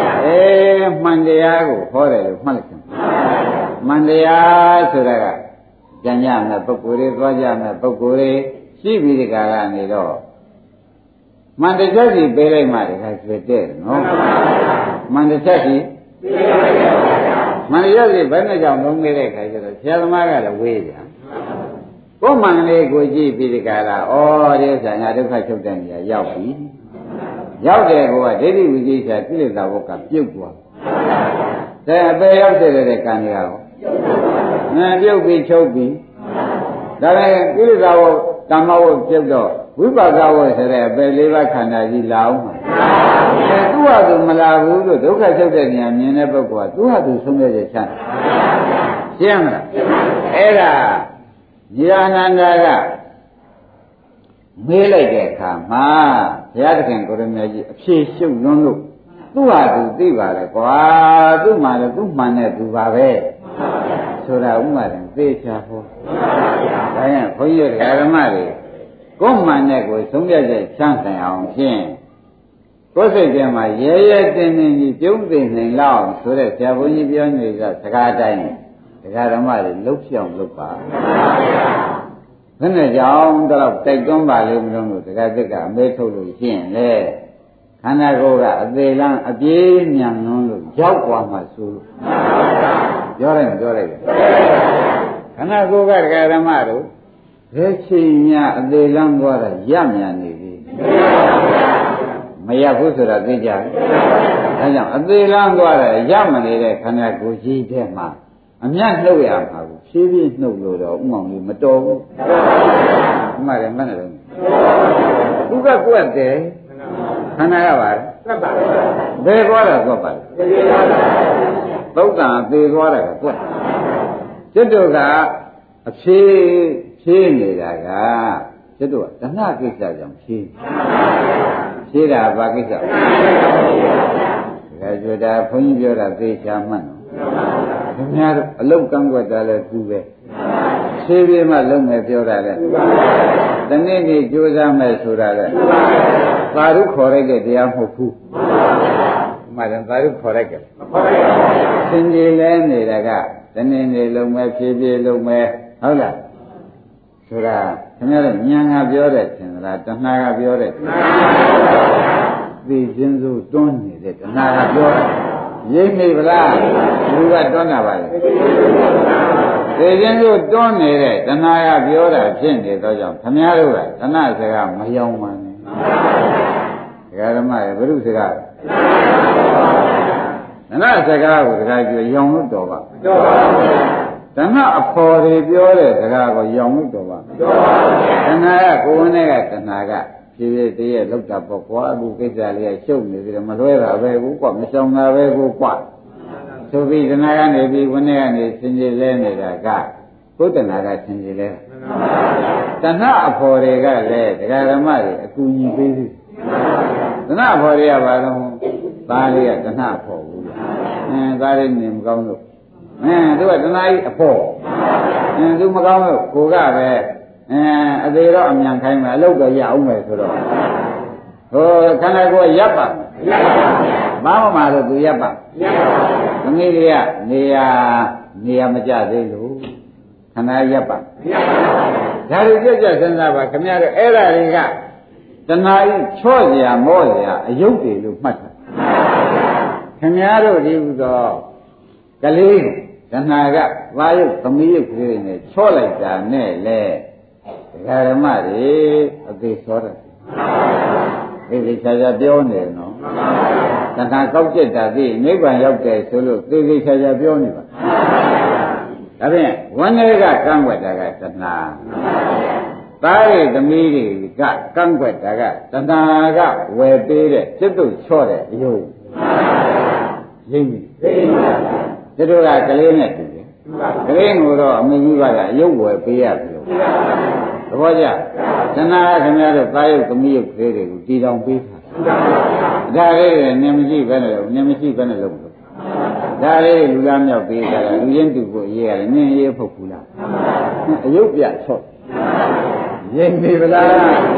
မှန်တရားကိုဟောတယ်လို့မှတ်လိုက်တယ်မှန်တရားဆိုတာကကြံ့ကြမဲ့ပုဂ္ဂိုလ်တွေသွားကြမဲ့ပုဂ္ဂိုလ်တွေရှိပြီးဒီကကနေတော့မန္တချက်စီပေးလိုက်မှတခါဆွေတဲ့နော်မန္တချက်စီမန္တချက်စီဘယ်နဲ့ကြောင့်လုံးနေတဲ့ခါကျတော့ဆရာသမားကလည်းဝေးကြကိုယ်မှန်လေးကိုကြည့်ပြီးဒီကလာဩဒီဥစ္စာငါဒုက္ခချုပ်တဲ့နေရာရောက်ပြီရောက်တယ်ကောဒိဋ္ဌိဝိသေသကိလေသာဘုတ်ကပြုတ်သွားတယ်အပေရောက်တဲ့ကံတွေကရောပြုတ်ပြီးချုပ်ပြီးဒါလည်းကိလေသာဘုတ်ကမ္မဘုတ်ပြုတ်တော့ဝိပါကဘုတ်ဆိုတဲ့အပေလေးပါးခန္ဓာကြီးလာအောင်မှာသူ့ဟာသူမလာဘူးလို့ဒုက္ခချုပ်တဲ့နေရာမြင်တဲ့ပုဂ္ဂိုလ်ကသူ့ဟာသူဆုံးဖြတ်ချက်ချတယ်ရှင်းမလားအဲ့ဒါဉာဏန္ဒာကမေးလိုက်တဲ့အခါမှာဘုရားသခင်ကိုရမကြီးအဖြေရှုပ်လွန်းလို့သူ့ဟာသူသိပါလေကွာသူ့မှာလည်းသူ့မှန်တဲ့သူပါပဲဆိုတာဥမာတယ်သိချာဟောဒါရင်ဘုန်းကြီးတို့ဓမ္မတွေကိုယ်မှန်တဲ့ကိုသုံးပြချက်ချမ်းဆိုင်အောင်ဖြင့်ကိုယ်စိတ်ထဲမှာရဲရဲတင်းတင်းကြီးပြုံးသိနေလောက်ဆိုတဲ့ဆရာဘုန်းကြီးပြောနေတဲ့စကားတိုင်းတရားဓမ္မတွေလှုပ်ပြောင်းလှုပ်ပါဘယ်နဲ့ကြောင့်တော့တိုက်တွန်းပါလိမ့်မလို့တရားသစ်ကအမဲထုတ်လို့ရှိရင်လေခန္ဓာကိုယ်ကအသေးလန်းအပြေးမြန်လွန်းလို့ရောက်သွားမှဆိုလို့ပြောလိုက်ခန္ဓာကိုယ်ကတရားဓမ္မတို့ဘယ်ချိန်များအသေးလန်းသွားတာရမြန်နေပြီမရဘူးဆိုတာသိကြတယ်ဒါကြောင့်အသေးလန်းသွားတာရမနေတဲ့ခန္ဓာကိုယ်ကြီးတဲ့မှာအမြတ်နှုတ်ရမှာဘူးဖြည်းဖြည်းနှုတ်လို့တော့ဥမောင်ကြီးမတော်ဘူးဥမာတယ်မှတ်နေတယ်သူကကွက်တယ်ခန္ဓာကပါဘယ်သွားတာကွက်ပါလဲသုတ်တံသေသွားတာကွက်ကျွတ်တို့ကအဖြည်းနေတာကကျွတ်တို့ကတဏှကိစ္စကြောင့်ဖြည်းတာဘာကိစ္စဒါကျွတ်တာဘုန်းကြီးပြောတာသေချာမှတ်နော်ခင်ဗျားတို့အလုတ်ကန့်ကွက်တာလဲသူပဲဖြည်းဖြည်းမှလုံးမယ်ပြောတာလဲတနေ့နေ့ကြိုးစားမယ်ဆိုတာလဲသာဓုခေါ်လိုက်တဲ့တရားမဟုတ်ဘူးမှန်တယ်သာဓုခေါ်လိုက်ကြသင်ကြီးလဲနေတာကတနေ့နေ့လုံးမယ်ဖြည်းဖြည်းလုံးမယ်ဟုတ်လားဆိုတာခင်ဗျားတို့ဉာဏ်ကပြောတဲ့သင်္လားတဏှာကပြောတဲ့သိခြင်းစိုးတွန်းနေတဲ့တဏှာကပြောတဲ့ရိပ်မိဗလားလူကတွန်းတာပါလေသိခြင်းစိုးတွန်းနေတဲ့တဏှာကပြောတာဖြစ်နေတော့ကြောင့်ခင်ဗျားတို့ကတဏှာစကားမယောင်ပါနဲ့ဒကာဓမ္မရဲ့ဘုရုစကားတဏှာစကားကိုဒကာကျွယောင်လို့တော်ပါတော်ပါဘူးတဏှာအဖော်တွေပြောတဲ့စကားကိုယောင်လို့တော်ပါတော်ပါဘူးတဏှာကကိုယ်နဲ့ကတဏှာကဖြည်းဖြည်းတည်းရဲ့လောက်တာပေါ့ကွာအခုကိစ္စလေးကရှုပ်နေသေးတယ်မလွဲတာပဲကိုကွာမဆောင်တာပဲကိုကွာဆိုပြီးတဏှာကနေပြီးဝိနည်းကနေသင်္ကြန်လဲနေတာကကိုယ်တဏှာကသင်္ကြန်လဲတဏှာအဖော်တွေကလည်းဒကာဓမ္မတွေအကူအညီပေးသေးတဏှာအဖော်တွေကဘာလို့သားလေးကတဏှာအဖော်ဘူးသားလေးနေမကောင်းလို့သူကတဏှာကြီးအဖို့သူမကောင်းလို့ကိုကပဲအသေးတော့အမြန်ခိုင်းမယ်အလုပ်တော့ရအောင်မယ်ဆိုတော့ဟိုခန္ဓာကိုယ်ရပ်ပါဘာမှမလို့သူရပ်ပါသမီးလေးကနေရာမကြသေးလို့ခန္ဓာရပ်ပါဒါတွေကြကြစဉ်းစားပါခင်ဗျားတို့အဲ့ဒါတွေကတဏှာကြီးချော့စရာမော့စရာအယုတ်တွေလို့မှတ်တာခင်ဗျားတို့ဒီဥသောကလေးတဏှာကဘာယုတ်သမီးယုတ်ကလေးနဲ့ချော့လိုက်တာနဲ့လေဒကာဓမ္မတွေအသေးစောတယ်သေချာချာပြောနေတယ်နော်တဏှာကောက်ကျက်တာသိနိဗ္ဗာန်ရောက်တယ်ဆိုလို့သေချာချာပြောနေပါဒါဖြင့်ဝန္နေကကန့်ွက်တာကတဏှာသားရဲ့သမီးတွေကကန့်ွက်တာကတဏှာကဝယ်ပေးတဲ့စိတ်တို့ချော့တဲ့အယုတ်ရင်းပြီသူတို့ကကလေးနဲ့တူတယ်ကလေးကိုတော့အမေကြီးကအယုတ်ဝယ်ပေးရပြီလို့သဘောကျတဏှာခင်ဗျားတို့သားယုတ်သမီးယုတ်ကလေးတွေကိုတီတောင်ပေးတာဒါလေးတွေနင်မရှိဘဲနဲ့လို့နင်မရှိဘဲနဲ့လို့ဒါလေးလူသားမြောက်ပေးတာလူရင်းတူကိုရေးရတယ်နင်ရေးဖုတ်ဘူးလားအယုတ်ပြချော့ရင်းပြီဗလားဒ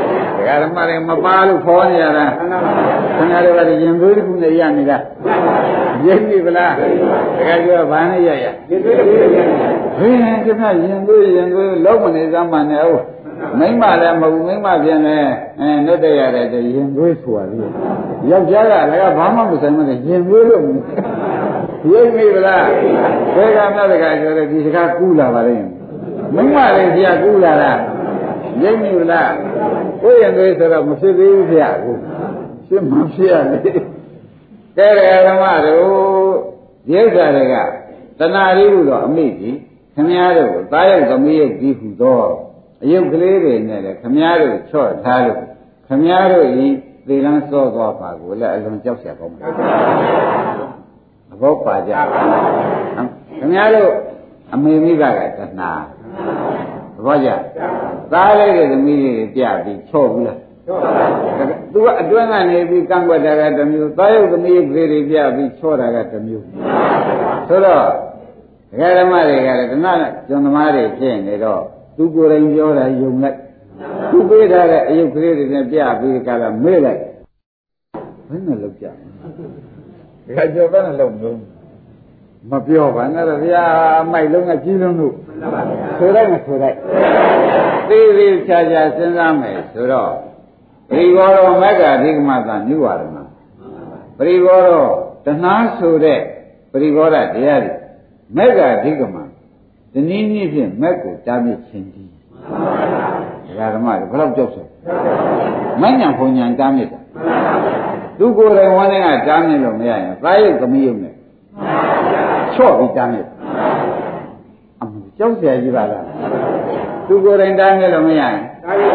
ဓမ္မတွေမပါလို့ခေါ်နေရတာခဏလေးပါရင်သွေးတစ်ခုနဲ့ရနေတာရင်းပြီဗလားတကယ်ပြောဘာနဲ့ရရင်သွေးဟင်းဒီမှာရင်သွေးလုံးမနေစမ်းမှနဲ့ဟုတ်မိမလည်းမဟုတ်မိမပြန်လဲနှုတ်တရတဲ့ရင်သွေးဆိုတာလေယောက်ျားကလည်းဘာမှမဆိုင်မနဲ့ရင်သွေးလို့ရင်းပြီဗလားဘယ်ကမှတကယ်ပြောတယ်ဒီစကားကူးလာပါလိမ့်မိမလည်းကြာကူးလာတာရင်းပြီလားကိုယ်ရင်သွေးဆိုတော့မဖြစ်သေးဘူးဗျာကိုရှင်းမဖြစ်ရလေကဲဓမ္မတို့ဒီဥစ္စာတွေကတဏှာလေးဟုတော့အမိကြီးခမည်းတော်ကိုသားရုပ်သမီးရုပ်ပြီးဟုတော့အယုတ်ကလေးတွေနဲ့လည်းခမည်းတော်ချော့ထားလို့ခမည်းတော်ဤသေလန်းစောသွားပါကိုလည်းအလွန်ကြောက်เสียကောင်းပါအဘောပါကြခမည်းတော်အမေမိဘကတဏှာသဘောကျသားလေးတွေသမီးတွေပြပြီးချော့ဘူးလားသူကအတွင်းကနေပြီးကန့်ကွက်တာကတစ်မျိုးသားရုပ်သမီးရုပ်ကလေးတွေပြပြီးချော့တာကတစ်မျိုးဆိုတော့ဒကာဓမ္မတွေကလည်းဓမ္မကျွန်းသမားတွေဖြစ်နေတော့သူကိုယ်တိုင်ပြောတာယုံလိုက်သူပေးထားတဲ့အယုတ်ကလေးတွေနဲ့ပြပြီးကြလားမေ့လိုက်ဘယ်နဲ့လောက်ကြဒကာကျော်ဘယ်နဲ့လောက်လုံးမပြောပါနဲ့တော့ဗျာမိုက်လုံးကကြီးလုံးလို့ဆိုလိုက်မဆိုလိုက်သေးသေးချာချာစဉ်းစားမယ်ဆိုတော့ပရိဘောရောမက္ခအဓိကမသာညွပါရမပရိဘောရောတဏှာဆိုတဲ့ပရိဘောဓတရားတွေမက္ခအဓိကမတနည်းနည်းဖြင့်မက်ကိုတားမြစ်ခြင်းဒီဒကာဓမ္မတွေဘယ်တော့ကြောက်ဆိုမဉ္ဇဉ်ဘုံဉ္ဇဉ်တားမြစ်တာသူကိုယ်တိုင်ဝန်းထဲကတားမြစ်လို့မရရင်သားရုပ်သမီးရုပ်နဲ့ချော့ပြီးတားမြစ်အမှန်ကြောက်เสียကြီးပါလားသူကိုယ်တိုင်တားမြစ်လို့မရရင်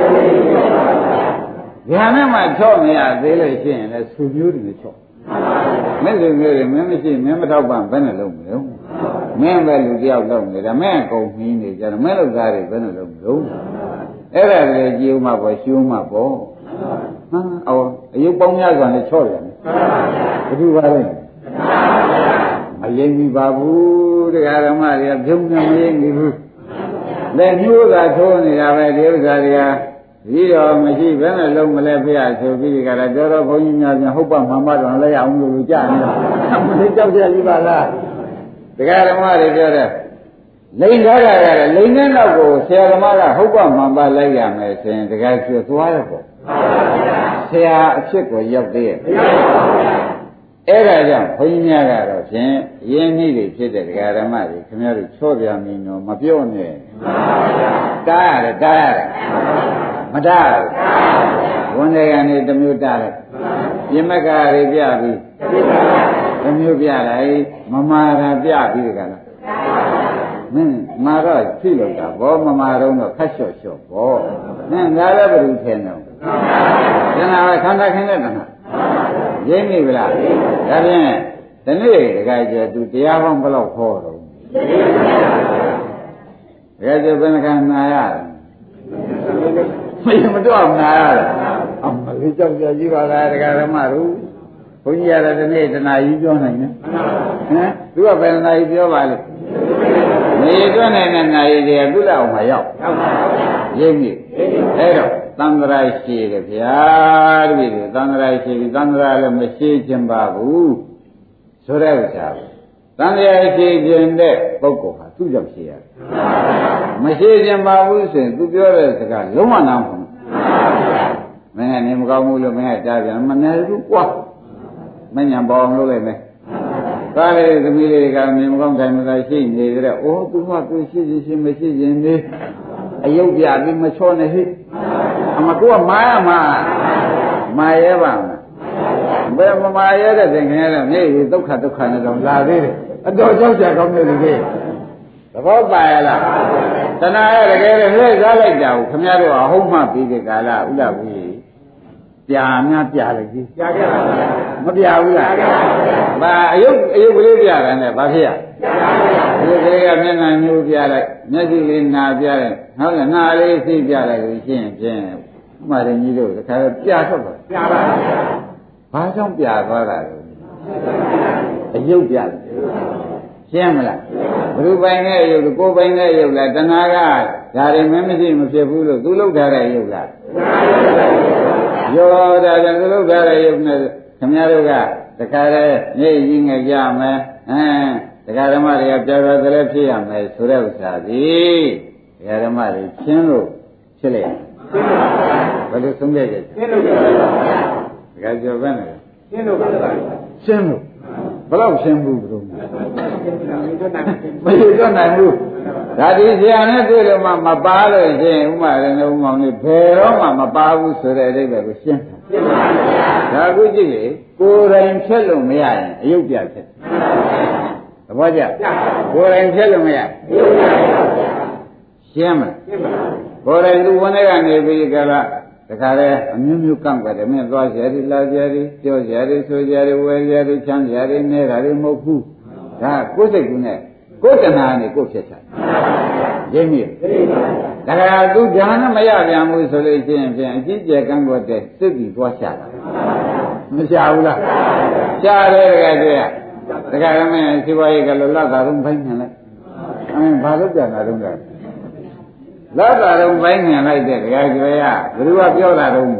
ညာနဲ့မှချော့မရသေးလို့ရှိရင်လည်းဆူမျိုးတွေချော့မင်းလူမျိုးတွေမင်းမရှိမင်းမထောက်ပံ့ဘယ်နဲ့လုပ်မလဲမင်းပဲလူတယောက်လုပ်နေတာမင်းအကုန်နှီးနေကြတယ်မင်းလုပ်သားတွေဘယ်နဲ့လုပ်မလို့အဲ့ဒါလည်းကြည့်ဦးမှာပေါ့ရှုံးမှာပေါ့ဟမ်အော်အယုတ်ပေါင်းများစွာနဲ့ချော့တယ်ဘယ်သူပါလဲမယိမ့်မိပါဘူးတရားဓမ္မတွေကပြုံးနေမယိမ့်မိဘူးလက်မျိုးသာထိုးနေတာပဲဒီဥစ္စာတွေကဒီတော့မရှိဘယ်နဲ့လုံးမလဲဖေရဆိုပြီးကြတာတော်တော်ဘုန်းကြီးများပြန်ဟုတ်ပါမှန်ပါတော့လည်းရအောင်လို့ကြားနေတာမလေးကြောက်ကြပြီပါလားတရားဓမ္မတွေပြောတဲ့လိန်ထားတာကလည်းလိန်တဲ့နောက်ကိုဆရာဓမ္မကဟုတ်ပါမှန်ပါလိုက်ရမယ်ဆိုရင်တကယ်ကျွတ်သွားရပေါ့ဆရာအဖြစ်ကိုရောက်သေးရဲ့အဲ့ဒါကြောင့်ဘုန်းကြီးများကတော့ဖြင့်ရင်းနှီးတွေဖြစ်တဲ့တရားဓမ္မတွေခင်ဗျားတို့ချော့ပြမင်းတော့မပြောနဲ့တားရတယ်မတားဘူးဝန်တွေကနေတစ်မျိုးတားလိုက်ပြမက္ခတွေပြပြီးတစ်မျိုးပြလိုက်မမာတာပြပြီးကြလားမင်းမာတော့ဖြိလို့တာဘောမမာတော့ခတ်လျှော့လျှော့ဘောမင်းငါလည်းဘယ်လိုထင်တော့တဏှာပဲခန္ဓာခင်းတဲ့တဏှာရင်းမိဗလားဒါဖြင့်ဒီနေ့တခါကျသူတရားပေါင်းဘယ်လောက်ဟောတော့တကယ်ကျဘယ်နှခါနာရတယ်မတော့နာရတယ်အမလေးကြောက်ကြကြီးပါလားတရားဓမ္မတို့ဘုန်းကြီးရတဲ့ဒီနေ့တဏှာကြီးပြောနိုင်တယ်ဟမ်သူကဘယ်နာကြီးပြောပါလဲနေတွက်နေတဲ့နာရီတွေကသူ့လောက်မှရောက်ရင်းမိအဲ့တော့သံဃာရှိတယ်ဗျာတပည့်တွေသံဃာရှိပြီသံဃာလည်းမရှိခြင်းပါဘူးဆိုတဲ့ဥစ္စာသံဃာရှိခြင်းတဲ့ပုဂ္ဂိုလ်ဟာသူ့ကြောင့်ရှိရတယ်မရှိခြင်းပါဘူးဆိုရင်သူပြောတဲ့စကားလုံးဝနားမဟုတ်မင်းကနေမကောင်းဘူးလို့မင်းကကြားပြန်မနေဘူးကွာမညံပေါ်အောင်လုပ်လိုက်မယ်ကားလေးသမီးလေးကနေမကောင်းတိုင်းမသာရှိနေတဲ့အိုးသူကသူရှိခြင်းမရှိခြင်းနေအယုတ်ပြပြီးမချောနဲ့ဟိအမကူကမာရမာရဲပါမဘယ်မမာရဲတဲ့သင်္ခင်ရတဲ့မြေကြီးဒုက္ခနဲ့တော့လာသေးတယ်အတော်ကြောက်ကြကောင်းနေပြီသဘောပါရလားတဏှာရတကယ်လည်းလှည့်စားလိုက်တာကိုခမည်းတော်အဟုတ်မှပြီးတဲ့ကာလဥဒ္ဒဝီပြာများပြလိုက်ကြီးပြကြပါမပြဘူးလားဘာအယုတ်ကလေးပြတယ်နဲ့ဘာဖြစ်ရအယုတ်ကလေးကမျက်နှာမျိုးပြလိုက်မျက်စိလေးနာပြလိုက်ဟုတ်လားနာလေးသိပြလိုက်လို့ရှင်းဖြင့်ဥမာရင်ကြီးတို့တခါတော့ပြထွက်ပါပြပါဘာကြောင့်ပြသွားတာလဲအယုတ်ပြတယ်ရှင်းမလားဘုရုပိုင်တဲ့အယုတ်ကိုပိုင်တဲ့အယုတ်လားတဏှာကဒါတွေမမရှိမဖြစ်ဘူးလို့သူလောက်ထားတဲ့ယုတ်လားယောဒါကြောင့်သူလောက်ထားတဲ့ယုတ်နဲ့ခင်ဗျားတို့ကတခါတည်းနေကြီးငယ်ကြမယ်ဒကာဓမ္မတွေကပြပြသလဲဖြစ်ရမယ်ဆိုတဲ့ဥစ္စာသည်ဒကာဓမ္မတွေရှင်းလို့ဖြစ်လေဘယ်လိုဆုံးဖြတ်ချက်ရှင်းလို့ပါဒကာကျော်ပဲနဲ့ရှင်းလို့ပါရှင်းလို့ဘယ်တော့ရှင်းဘူးဘုရားမရတော့နိုင်ဘူးဒါဒီဆရာနဲ့တွေ့လို့မှမပါလို့ရှင်းဥမာလည်းဥမောင်လေးဘယ်တော့မှမပါဘူးဆိုတဲ့အဓိပ္ပာယ်ကိုရှင်းတာဒါအခုကြည့်လေကိုယ်တိုင်ဖြစ်လို့မရရင်အယုတ်ပြဖြစ်သဘောကျကိုယ်တိုင်ဖြစ်လို့မရရှင်းမလားကိုယ်တိုင်သူဝန်ထဲကနေပြီးကြလားတခါလေအမျိုးမျိုးကန့်ကြတယ်မင်းသွားကြရည်လာကြရည်ပြောကြရည်ဆိုကြရည်ဝယ်ကြရည်ချမ်းကြရည်နေတာတွေမဟုတ်ဘူးဒါကိုယ်စိတ်ကူးနဲ့ကိုယ်တဏှာနဲ့ကိုယ်ဖြစ်ချင်ရင်းမိဒါကသူဒါနဲ့မရပြန်ဘူးဆိုလို့ရှိရင်ဖြင့်အကြီးကျယ်ကန့်ကွက်တဲ့စိတ်ကြီးသွားရှာတာမရှာဘူးလားရှားတယ်တကယ်တည်းတကယ်မင်းစီပွားရေးကလည်းလက်သာတော့ဘိုင်းနေလိုက်ဘာလို့ပြန်လာတော့လဲလက်သာတော့ဘိုင်းနေလိုက်တဲ့တကယ်ကြွယ်ရဘယ်သူကပြောတာတော့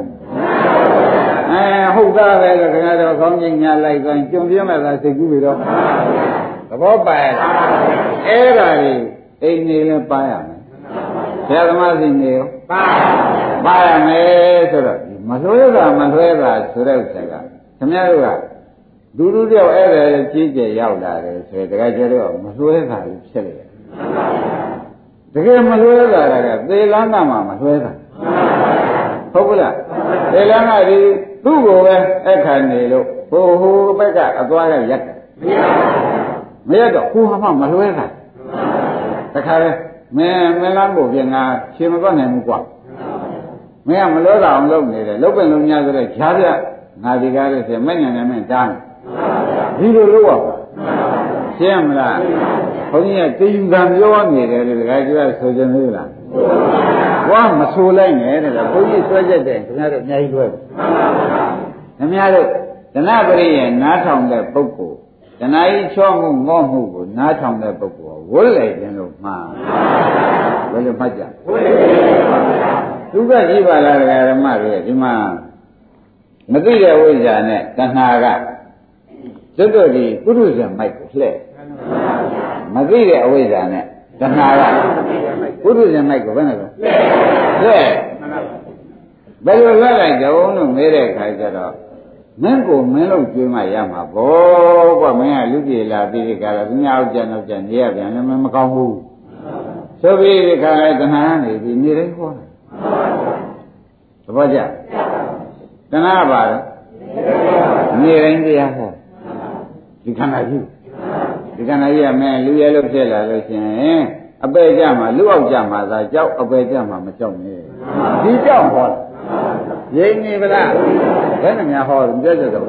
ဟုတ်သားပဲတကယ်တော့ခေါင်းကြီးညာလိုက်ဆိုရင်ကျုံပြမဲ့သာစိတ်ကူးပြီးတော့သဘောပါရဲ့အဲ့ဒါကြီးအိမ်နေလဲပါရမယ်ဆရာသမားစီနေရောပါရမယ်ဆိုတော့မလွှဲတာဆိုတဲ့ဥစ္စာကခင်ဗျားတို့ကလူလူတယောက်အဲ့ဒါကြီးကျယ်ရောက်လာတယ်ဆိုရင်တကယ်ကျတော့မလွှဲတာကြီးဖြစ်လေတကယ်မလွှဲတာကသေလန်းကမှမလွှဲတာဟုတ်ဘူးလားသေလန်းကဒီသူ့ကိုပဲအခါနေလို့ဟိုဘက်ကအသွားကရက်တယ်မရတော့ကိုမှမလွှဲတာတခါလဲမင်းလမ်းကိုပြင်ငါရှင်မပတ်နိုင်ဘူးကွာမင်းကမလွှဲတာအောင်လုပ်နေတယ်လုပ်ပင်လုံးများဆိုတော့ဈာပြငါဒီကားလို့ဆိုမဲ့ညံနေမင်းတားဒီလိုလုပ်ရပါရှင်းမလားဘုန်းကြီးကတည်ယူကံပြောနေတယ်လေတခါကျတော့ဆိုကြသေးလားဘွားမဆိုလိုက်နဲ့တဲ့ဘုန်းကြီးဆွဲချက်တယ်ခင်ဗျားတို့အများကြီးလွဲတယ်ခင်ဗျားတို့ဒနာပရိယေနားထောင်တဲ့ပုဂ္ဂိုလ်ဒနာကြီးချောမှုမောမှုကိုနားထောင်တဲ့ပုဂ္ဂိုလ်ဝတ်လိုက်ခြင်းလို့မှားဘယ်လိုမှတ်ကြဒုက္ခကြည့်ပါလားဓမ္မတွေဒီမှာမသိတဲ့ဝိဇ္ဇာနဲ့တဏှာကကျွတ်တို့ဒီပုရုဇဉ်မိုက်ကိုလှဲ့မသိတဲ့အဝိဇ္ဇာနဲ့တဏှာကပုရုဇဉ်မိုက်ကိုဘယ်နဲ့လဲလှဲ့ဘယ်လိုလှဲ့လိုက်ကြအောင်လို့မေးတဲ့အခါကျတော့မင်းကိုမင်းလို့ကျွေးမှရမှာဘောကွာမင်းကလူပြေလာပြီးဒီကလာသူများအောင်ကြတော့ကြနေရပြန်လည်းမကောင်းဘူးဆိုပြီးဒီခါလဲတဏှာနေပြီးနေတိုင်းခေါ်တယ်သဘောကျတဏှာပါတော့နေတိုင်းတရားဟောဒီခန္ဓာကြီးကမင်းလူရဲလို့ဖြစ်လာလို့ရှင်အပေကြမှာလူအောက်ကြမှာသာကြောက်အပေကြမှာမကြောက်နဲ့ဒီကြောက်ဟောရင်းနေဗလားဘယ်နဲ့များဟောတယ်ပြောကြတော့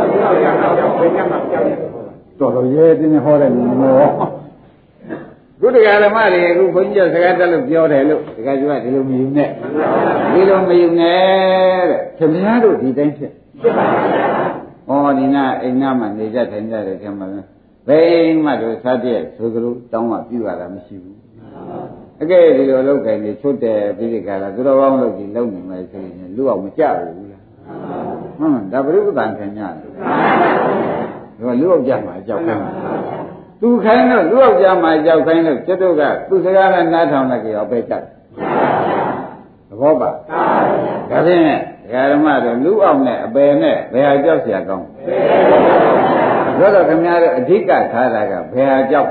တော်ရဲတင်းဟောတယ်မောဘုဒ္ဓဂါရမတွေအခုဘုန်းကြီးစကားတက်လို့ပြောတယ်လို့တခါကျတော့ဒီလိုမယူနဲ့တဲ့ခင်ဗျားတို့ဒီတိုင်းဖြစ်ပါဘူးဩဒီနာအိမ်နာမှာနေကြထိုင်ကြတယ်ခင်ဗျာဘယ်အိမ်မှတို့စားတဲ့ဆိုကြလို့တောင်းမှပြရတာမရှိဘူးအကဲဒီလိုလောက်ကင်နေချွတ်တယ်ပြီးဒီကလာသူတော်ကောင်းလို့ဒီလုံနေမယ်ဆိုရင်လူအောင်မကြဘူးလားဒါဘုရုပ္ပံခင်ညာလို့လူအောင်ကြမှာအကြောက်ခိုင်းသူခိုင်းတော့လူအောင်ကြမှာအကြောက်ခိုင်းလို့ကျွတ်တို့ကသူစကားနဲ့နားထောင်လိုက်ကြောပဲကြတယ်သဘောပါဒါဖြင့်ဓမ္မတို့လူအောင်နဲ့အပယ်နဲ့ဘယ်ဟာကြောက်เสียကောင်းလဲတော့ခင်ဗျားတို့အဓိကထားတာကဘယ်ဟာကြောက်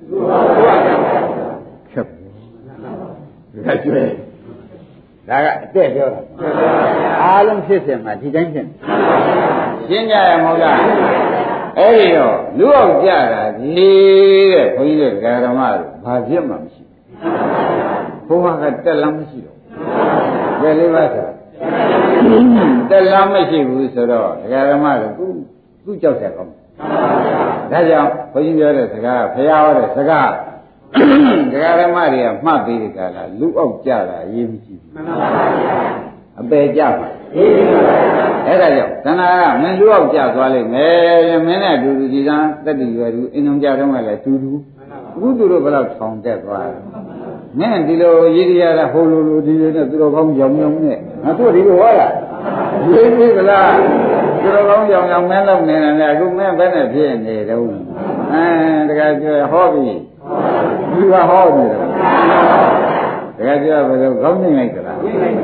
ခက်ဘူးဒါကျွဲဒါကအတဲ့ပြောတာအားလုံးဖြစ်စင်မှာဒီတိုင်းဖြစ်ရှင်းကြရမဟုတ်လားအဲ့ဒီတော့လူအောင်ကြတာဒီတဲ့ဘုန်းကြီးတို့ဓမ္မတို့ဘာဖြစ်မှမရှိဘူးဘုရားကတက်လမ်းမရှိတော့ဘယ်လေးပါဆိုတက်လမ်းမရှိဘူးဆိုတော့ဓမ္မတို့သူကြောက်ကြကောင်းဒါကြောင့်ဘုန်းကြီးပြောတဲ့စကားဖျားဟောတဲ့စကားဓမ္မတွေကမှတ်ပြီးဒီကလာလူအောက်ကြတာအရေးမရှိဘူးအပယ်ကြပါအဲ့ဒါကြောင့်သဏ္ဍာန်ကမင်းလူအောက်ကြသွားလိမ့်မယ်မင်းနဲ့အတူတူဒီကံတတိရွယ်သူအင်းုံကြတော့မှလည်းတူတူအခုသူတို့ဘယ်တော့ထောင်တက်သွားလဲမင်းဒီလိုရည်ရတာဟိုလိုဒီလိုနဲ့သူတော်ကောင်းရောင်ရောင်နဲ့ငါတို့ဒီလိုဟောတာရေးပြီဗလားသူတော်ကောင်းရောင်ရောင်မင်းလုံးနေတယ်အခုမင်းဘယ်နဲ့ဖြစ်နေတော့တကယ်ပြောဟောပြီဒီကဟောနေတယ်တကယ်ပြောဘယ်လိုကောင်းနေလိုက်ကြလား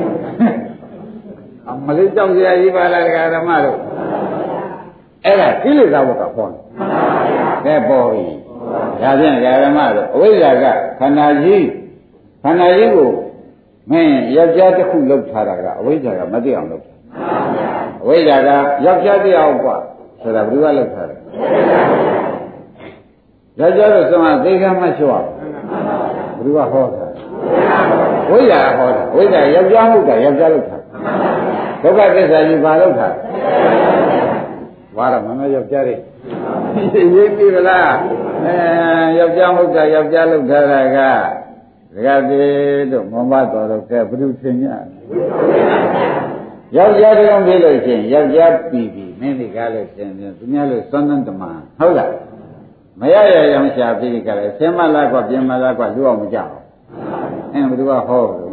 အမလေးကြောက်ကြရကြီးပါလားတရားဓမ္မတို့အဲ့ဒါကိလေသာဘုကဟောတယ်ပေါ်ပြီဒါဖြင့်တရားဓမ္မတို့အဝိဇ္ဇာကခန္ဓာကြီးကိုမင်းယောက်ျားတစ်ခုလှုပ်ထားတာကအဝိဇ္ဇာကမသိအောင်လုပ်တယ်အဝိဇ္ဇာကယောက်ျားသိအောင်กว่าဆိုတာဘယ်သူကလှုပ်ထားတယ်ယောက်ျားတို့ဆိုမှသေကမှတ်လျှော့ဘယ်သူကဟောတာဝိဇ္ဇာဟောတာဝိဇ္ဇာယောက်ျားဟုတ်တာယောက်ျားလှုပ်ထားဒုက္ခသစ္စာကြီးဘာလို့ထားဘာရမမယောက်ျားတွေရေးပြီလားယောက်ျားဟုတ်တာယောက်ျားလှုပ်ထားတာကဒကာတိတို့မောမတော်တော့ကဲဘုရုထင်ရယောက်ျားတုံးပြေးလို့ရှိရင်ယောက်ျားပြီးပြီမင်းဒီကားလို့ရှင်ပြန်သူများလို့စွမ်းတန်းတမန်ဟုတ်လားမရရရောင်ရှာပြီးကြတယ်ဆင်းမလားကွပြင်မလားကွလူအောင်မကြောက်ဘယ်သူကဟောလို့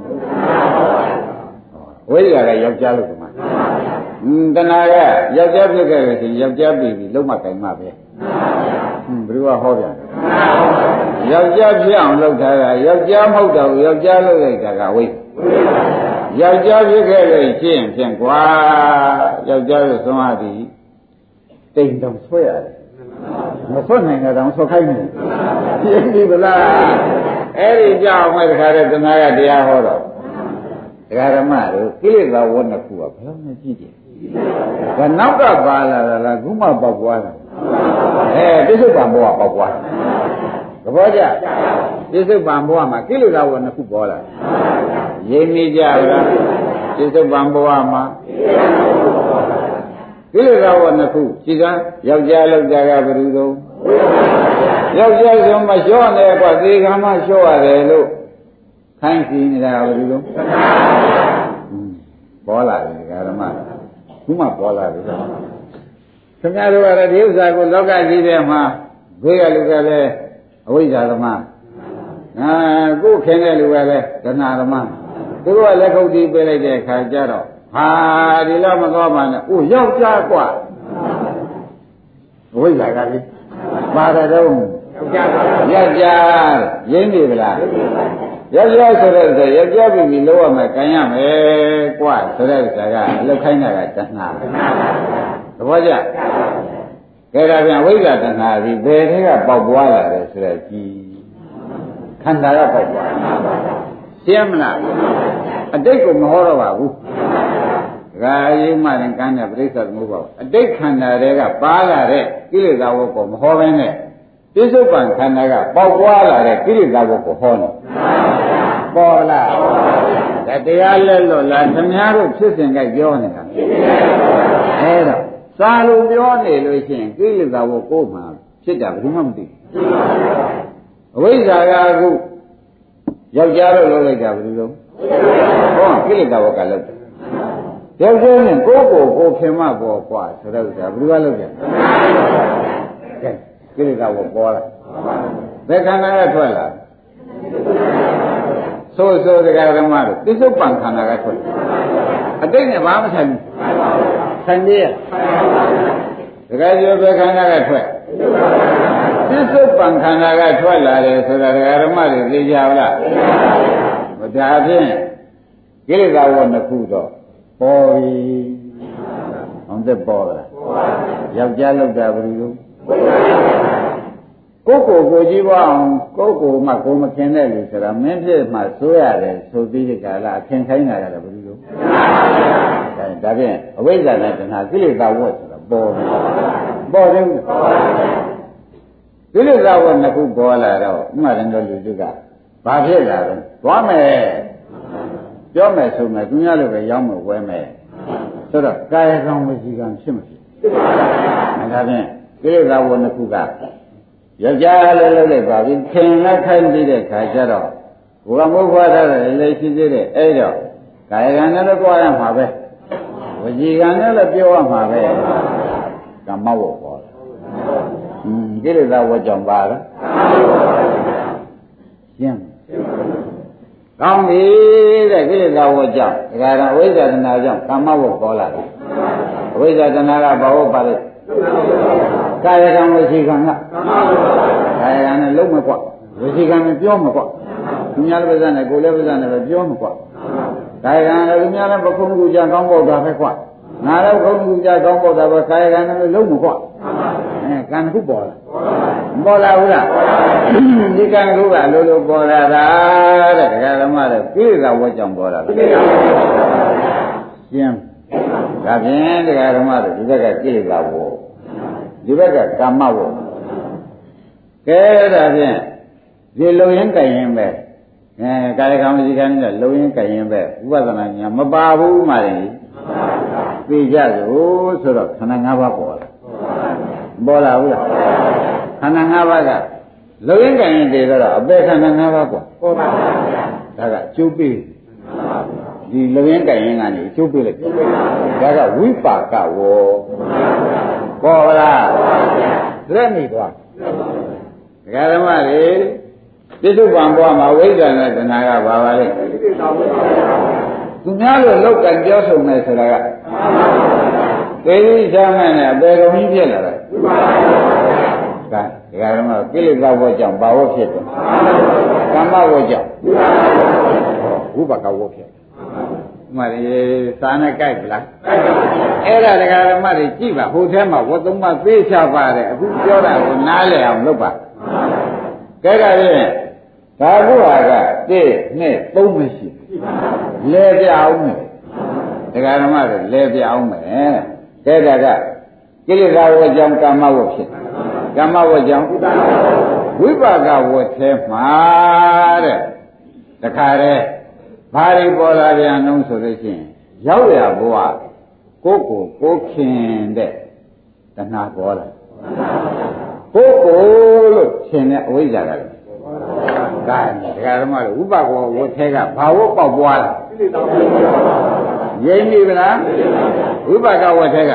ဝိရိယကယောက်ျားလို့ဒီမှာတဏှာကယောက်ျားဖြစ်ခဲ့လို့ရှိရင်ယောက်ျားပြီးပြီလုံးမကင်မပဲဘယ်သူကဟောပြန်ယောက်ျားဖြစ်အောင်လုပ်ထားတာယောက်ျားမဟုတ်တော့ယောက်ျားလုပ်လိုက်တာကဝိယောက်ျားဖြစ်ခဲ့လို့ရှိရင်ဖြင့်ကွာယောက်ျားလို့ဆုံးရသည်တိမ်တောင်ဆွဲရတယ်မဆွတ်နိုင်တော့ဆွတ်ခိုင်းနေပြင်းပြီဗလားအဲ့ဒီကြောင့်မဲ့တခါတည်းတဏှာကတရားဟောတော့တရားဓမ္မတို့ကိလေသာဝဏ္ဏခုကဘယ်လိုမှကြည့်ကြည့်ဒါနောက်ကပါလာတာလားခုမှပေါက်ပွားတာပြစ္ဆုတ်ပံဘဝပေါက်ပွားသဘောကျပြစ္ဆုတ်ပံဘဝမှာကိလေသာဝဏ္ဏခုပေါ်လာရင်းမိကြလားပြစ္ဆုတ်ပံဘဝမှာကိလေသာဝဏ္ဏခုရှိကယောက်ျားလောက်ကြကဘယ်သူတော့ယောက်ျားဆိုမှလျှော့နေကွာသေကံမှလျှော့ရတယ်လို့ခိုင်းစီနေတာဘယ်လိုလဲပေါ်လာတယ်ဓမ္မခုမှပေါ်လာတယ်ခင်ဗျားတို့ကလည်းဒီဥစ္စာကိုလောကကြီးထဲမှာဘွေးရလူကလည်းအဝိဇ္ဇာဓမ္မကိုယ်ခင်တဲ့လူကလည်းဒနာဓမ္မသူတို့ကလက်ခုပ်တီးပေးလိုက်တဲ့အခါကျတော့ဟာဒီလောက်မသွားပါနဲ့အိုးယောက်ျားกว่าအဝိဇ္ဇာကလေပါတယ်တော့ယောက်ျားရင်းပြီဗလားယောက်ျားဆိုတဲ့ယောက်ျားပြည်လို့ရမယ်ခံရမယ်กว่าဆိုတဲ့ဥစ္စာကအလုတ်ခိုင်းတာကတဏှာသဘောကျကဲဒါပြန်ဝိဇ္ဇာတဏှာဒီဘယ်ထဲကပေါက်ပွားလာတယ်ဆိုတဲ့ကြီးခန္ဓာကပေါက်ပွားရှင်းမလားအတိတ်ကိုမဟောတော့ပါဘူးဒါရိမှရင်ကမ်းတဲ့ပြိဿသမုပ္ပါအတိတ်ခန္ဓာတွေကပါလာတဲ့ကိလေသာဝတ်ကိုမဟောဘဲနဲ့ပြစ္ဆုတ်ပံခန္ဓာကပေါက်ပွားလာတဲ့ကိလေသာဝတ်ကိုဟောနေပေါ်လားဒါတရားလက်လို့လားသမားတို့ဖြစ်စဉ်ကပြောနေတာအဲ့တော့စာလို့ပြောနေလို့ရှိရင်ကိလေသာဝတ်ကိုမှဖြစ်တာဘယ်သူမှမသိအဝိဇ္ဇာကအခုယောက်ျားတို့လုပ်လိုက်တာဘယ်လိုလုပ်ဟောကိလေသာဝတ်ကလုပ်တယ်ယောက်ျားနဲ့ကိုခင်မပေါ်กว่าဆိုတော့ဘယ်သူကလုပ်ကြကဲကိလေသာဝတ်ပေါ်လာဘယ်ခန္ဓာကထွက်လာဆိုတရားဓမ္မတို့ပြစ္ဆုတ်ပံခန္ဓာကထွက်အတိတ်နဲ့ဘာမှဆိုင်ဘူးဆိုင်သေးရဲ့တကယ်ပြောဘယ်ခန္ဓာကထွက်ပြစ္ဆုတ်ပံခန္ဓာကထွက်လာတယ်ဆိုတာတရားဓမ္မတွေသိကြပါလားဒါဖြင့်ကိလေသာဝတ်နှစ်ခုတော့ပေါ်ပြီအောင်သက်ပေါ်လာယောက်ျားလောက်တာဘယ်လိုကိုကြည့်ပါအောင်ကိုမှကိုမခင်တဲ့လူဆိုတာမင်းဖြစ်မှဆိုရတယ်ဆိုပြီးဒီကလာအခင်ခိုင်းတာလည်းဘယ်လိုလုပ်ဒါဖြင့်အဝိဇ္ဇာနဲ့တဏှာကိလေသာဝတ်ဆိုတာပေါ်တယ်ကိလေသာဝတ်နှစ်ခုပေါ်လာတော့ဥမာရင်တို့လူစုကဘာဖြစ်လာလဲသွားမယ်ပြောမယ်ဆိုမယ်သူများလိုပဲရောက်မယ်ဝဲမယ်ဆိုတော့ကာယကံဝစီကံဖြစ်မဖြစ်ဒါဖြင့်ကိလေသာဝတ်နှစ်ခုကယောက်ျားလည်းလုပ်လိုက်ပါပြီခင်လည်းခိုင်းပြီးတဲ့ခါကျတော့ဘုရားမိုးခွာထားတယ်လည်းရှိသေးတယ်အဲ့တော့ကာယကံနဲ့လည်းကြွားရမှာပဲဝစီကံနဲ့လည်းပြောရမှာပဲကမ္မဝတ်ပေါ်ကိလေသာဝတ်ကြောင့်ပါလားရှင်းကောင်းပြီတဲ့ကိလေသာဝတ်ကြောင့်ဒါကအဝိဇ္ဇာတဏှာကြောင့်ကာမဝတ်ပေါ်လာတယ်အဝိဇ္ဇာတဏှာကဘာဝတ်ပါလဲကာယကံဝစီကံကကာယကံနဲ့လုံးမကွဝစီကံနဲ့ပြောမကွသူများလည်းပါးစပ်နဲ့ကိုယ်လည်းပါးစပ်နဲ့ပဲပြောမကွကာယကံလည်းသူများလည်းပခုံးကူကြကောင်းပေါက်တာပဲကွငါလည်းခုံးကူကြကောင်းပေါက်တာပဲကာယကံနဲ့လုံးမကွကံတစ်ခုပေါ်လာပေါ်လာဘူးလားဒီကံတစ်ခုကအလိုလိုပေါ်လာတာတဲ့ဒကာဓမ္မတဲ့ကိလေသာဝတ်ကြောင့်ပေါ်လာတယ်ရှင်းဒါဖြင့်ဒကာဓမ္မတဲ့ဒီဘက်ကကိလေသာဝတ်ဒီဘက်ကကာမဝတ်ကဲဒါဖြင့်ဒီလုံရင်ကြိုင်ရင်ပဲကာယကံဝစီကံနဲ့လုံရင်ကြိုင်ရင်ပဲဥပဒနာညာမပါဘူးမှလည်းသိကြစို့ဆိုတော့ခန္ဓာ၅ပါးပေါ်လာပေါ်လာဘူးလားခန္ဓာ၅ပါးကလုံရင်ကြိုင်ရင်တည်တော့အပေခန္ဓာ၅ပါးပေါ်ပါဒါကအကျိုးပေးဒီလုံရင်ကြိုင်ရင်ကနေအကျိုးပေးလိုက်ဒါကဝိပါကဝေါပေါ်လားလက်မိသွားဒကာဓမ္မတွေပြစ္ဆုတ်ပံဘဝမှာဝိဇ္ဇာနဲ့တဏှာကဘာပါလဲသူများလို့လောက်ကပြောဆုံးမယ်ဆိုတာကသေရိချမ်းမဲ့နဲ့အပေကုန်ကြီးဖြစ်လာတယ်ဒကာဓမ္မကိလေသာဝတ်ကြောင့်ဘာဝတ်ဖြစ်တယ်ကာမဝတ်ကြောင့်ဝိပါကဝတ်ဖြစ်မှန်တယ်စာနဲ့ကြိုက်ဗလားအဲ့ဒါဒကာဓမ္မတွေကြည့်ပါဟိုထဲမှာဝတ်သုံးပါသေချပါတယ်အခုပြောတာကိုနားလည်အောင်လုပ်ပါကဲဒါဖြင့်ဒါကုဟာက1 2 3မရှိလဲပြအောင်မယ်ဒကာဓမ္မတွေလဲပြအောင်မယ်ကဲဒါကကိလေသာဝတ်ကြောင့်ကာမဝတ်ဖြစ်ကာမဝတ်ကြောင့်ဝိပါကဝတ်ထဲမှာတဲ့တခါတည်းဘာတွေပေါ်လာပြန်အောင်ဆိုလို့ရှိရင်ရောက်ရဘဝကိုခင်တဲ့တဏှာပေါ်လာကိုလို့ထင်တဲ့အဝိဇ္ဇာကလည်းဒါဒကာဓမ္မတို့ဥပကောဝတ်ထဲကဘာဝတ်ပေါက်ပွားလာရင်းပြီဗလားဝိပါကဝတ်ထဲက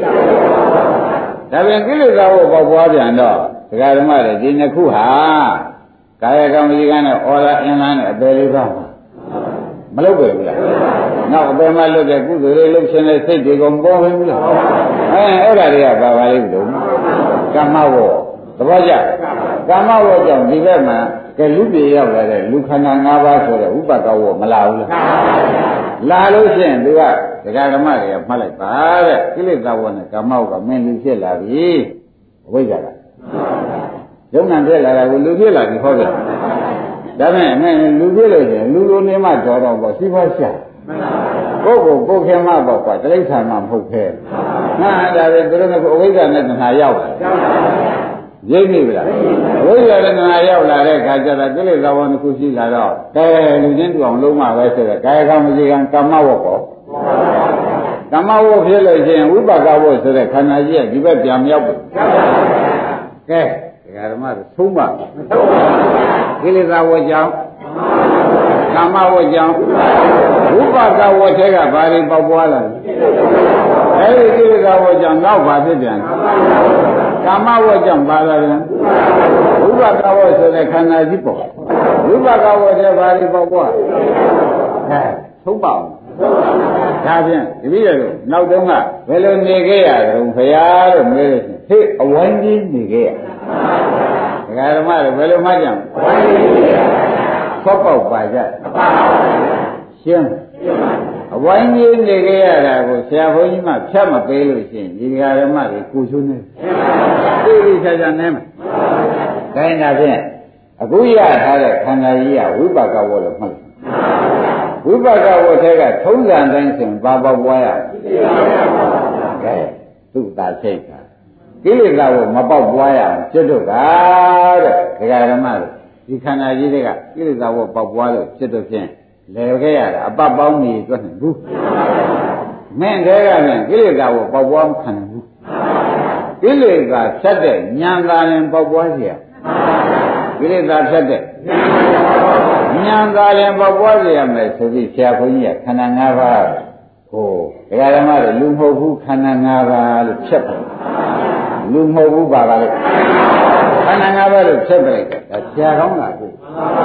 ဒါပြန်ကိလေသာဝတ်ပေါက်ပွားပြန်တော့ဒကာဓမ္မတွေဒီနှစ်ခုဟာကာယကံဝစီကံနဲ့ဩလာအင်္ဂါနဲ့အပေလေးပါမလုပ်ပဲဘူးလားနောက်အပေမှာလွတ်တဲ့ကုသိုလ်တွေလုပ်ရှင်တဲ့စိတ်တွေကမပေါ်ဘူးလားအဲ့ဒါတွေကဘာပါလိမ့်လို့ကာမဝတ်သဘောကျကာမဝတ်ကြောင့်ဒီဘက်မှာကဲလူပြေရောက်လာတဲ့လူခန္ဓာ၅ပါးဆိုတဲ့ဥပကဝတ်မလာဘူးလားလာလို့ရှိရင်သူကဒကာဓမ္မတွေကမှတ်လိုက်ပါတဲ့ကိလေသာဝတ်နဲ့ကာမဝတ်ကမင်းလူဖြစ်လာပြီအဝိဇ္ဇာကယုံနာဖြစ်လာတာကိုလူဖြစ်လာပြီဟုတ်ကဲ့ဒါနဲ့အမေလူဖြစ်လို့ရှိရင်လူလိုနေမှတော်တော့ပေါ့စီးပွားရှာကိုခင်မပေါ့ကွာတိရစ္ဆာန်မှမဟုတ်ခဲ့ငါဒါပဲသူတို့ကအဝိဇ္ဇာနဲ့တဏှာရောက်လာရိပ်နေပြီလားအဝိဇ္ဇာနဲ့တဏှာရောက်လာတဲ့ခါကျတော့ကိလေသာဝတစ်ခုရှိလာတော့ကဲလူချင်းတူအောင်လုံးမပဲဆိုတော့ကာယကံဝစီကံကာမဝတ်ပေါ့ကာမဝတ်ဖြစ်လို့ရှိရင်ဝိပါကဝတ်ဆိုတဲ့ခန္ဓာကြီးကဒီဘက်ပြန်မြောက်ပြီကဲဒကာဓမ္မတို့သုံးပါကိလေသာဝတ်ကြောင့်ကာမဝတ်ကြောင့်ဝိပါကဝတ်ထဲကဘာတွေပေါက်ပွားလာလဲအဲဒီကိလေသာဝတ်ကြောင့်နောက်ဘာဖြစ်ပြန်ကာမဝတ်ကြောင့်ပါလာပြန်ဝိပါကဝတ်ဆိုတဲ့ခန္ဓာကြီးပေါ့ဝိပါကဝတ်ထဲဘာတွေပေါက်ပွားသုံးပါဒါဖြင့်တပည့်တော်နောက်တုန်းကဘယ်လိုနေခဲ့ရတုန်းခရားလို့မေးလို့ဟေ့အဝိုင်းကြီးနေခဲ့ရဒကာဓမ္မတွေဘယ်လိုမှကြံဖောက်ပေါက်ပါကြရှင်းအဝိုင်းကြီးနေခဲ့ရတာကိုဆရာဘုန်းကြီးမှဖြတ်မပေးလို့ရှိရင်ဒီဒကာဓမ္မတွေကိုချိုးနေသိပြီဆရာနဲမယ်ခိုင်းတာဖြင့်အခုရထားတဲ့ခန္ဓာကြီးကဝိပါကဝတ်လို့မှတ်ဝိပါကဝတ်ထဲကထုံးစံတိုင်းဆိုဘာပေါက်ပွားရကဲသူ့သာစိတ်ကကိလေသာကိုမပေါက်ပွားရအောင်ကျွတ်တော့တာတဲ့ဒကာဓမ္မတို့ဒီခန္ဓာကြီးတွေကကိလေသာကိုပေါက်ပွားလို့ကျွတ်တော့ဖြင့်လဲခဲ့ရတာအပပေါင်းနေတွက်နေဘူးမင်းတဲကလည်းကိလေသာကိုပေါက်ပွားမခံဘူးကိလေသာဖြတ်တဲ့ဉာဏ်သာရင်ပေါက်ပွားเสียကိလေသာဖြတ်တဲ့ဉာဏ်သာရင်ပေါက်ပွားเสียမယ်ဆိုပြီးဆရာဘုန်းကြီးကခန္ဓာ၅ပါးဟိုဒကာဓမ္မတွေလူမဟုတ်ဘူးခန္ဓာ၅ပါးလို့ဖြတ်တယ်လူမဟုတ်ဘူးပါပါလို့ခန္ဓာ၅ပါးလို့ဖြတ်ပလိုက်တယ်ဒါဆရာကောင်းတာကို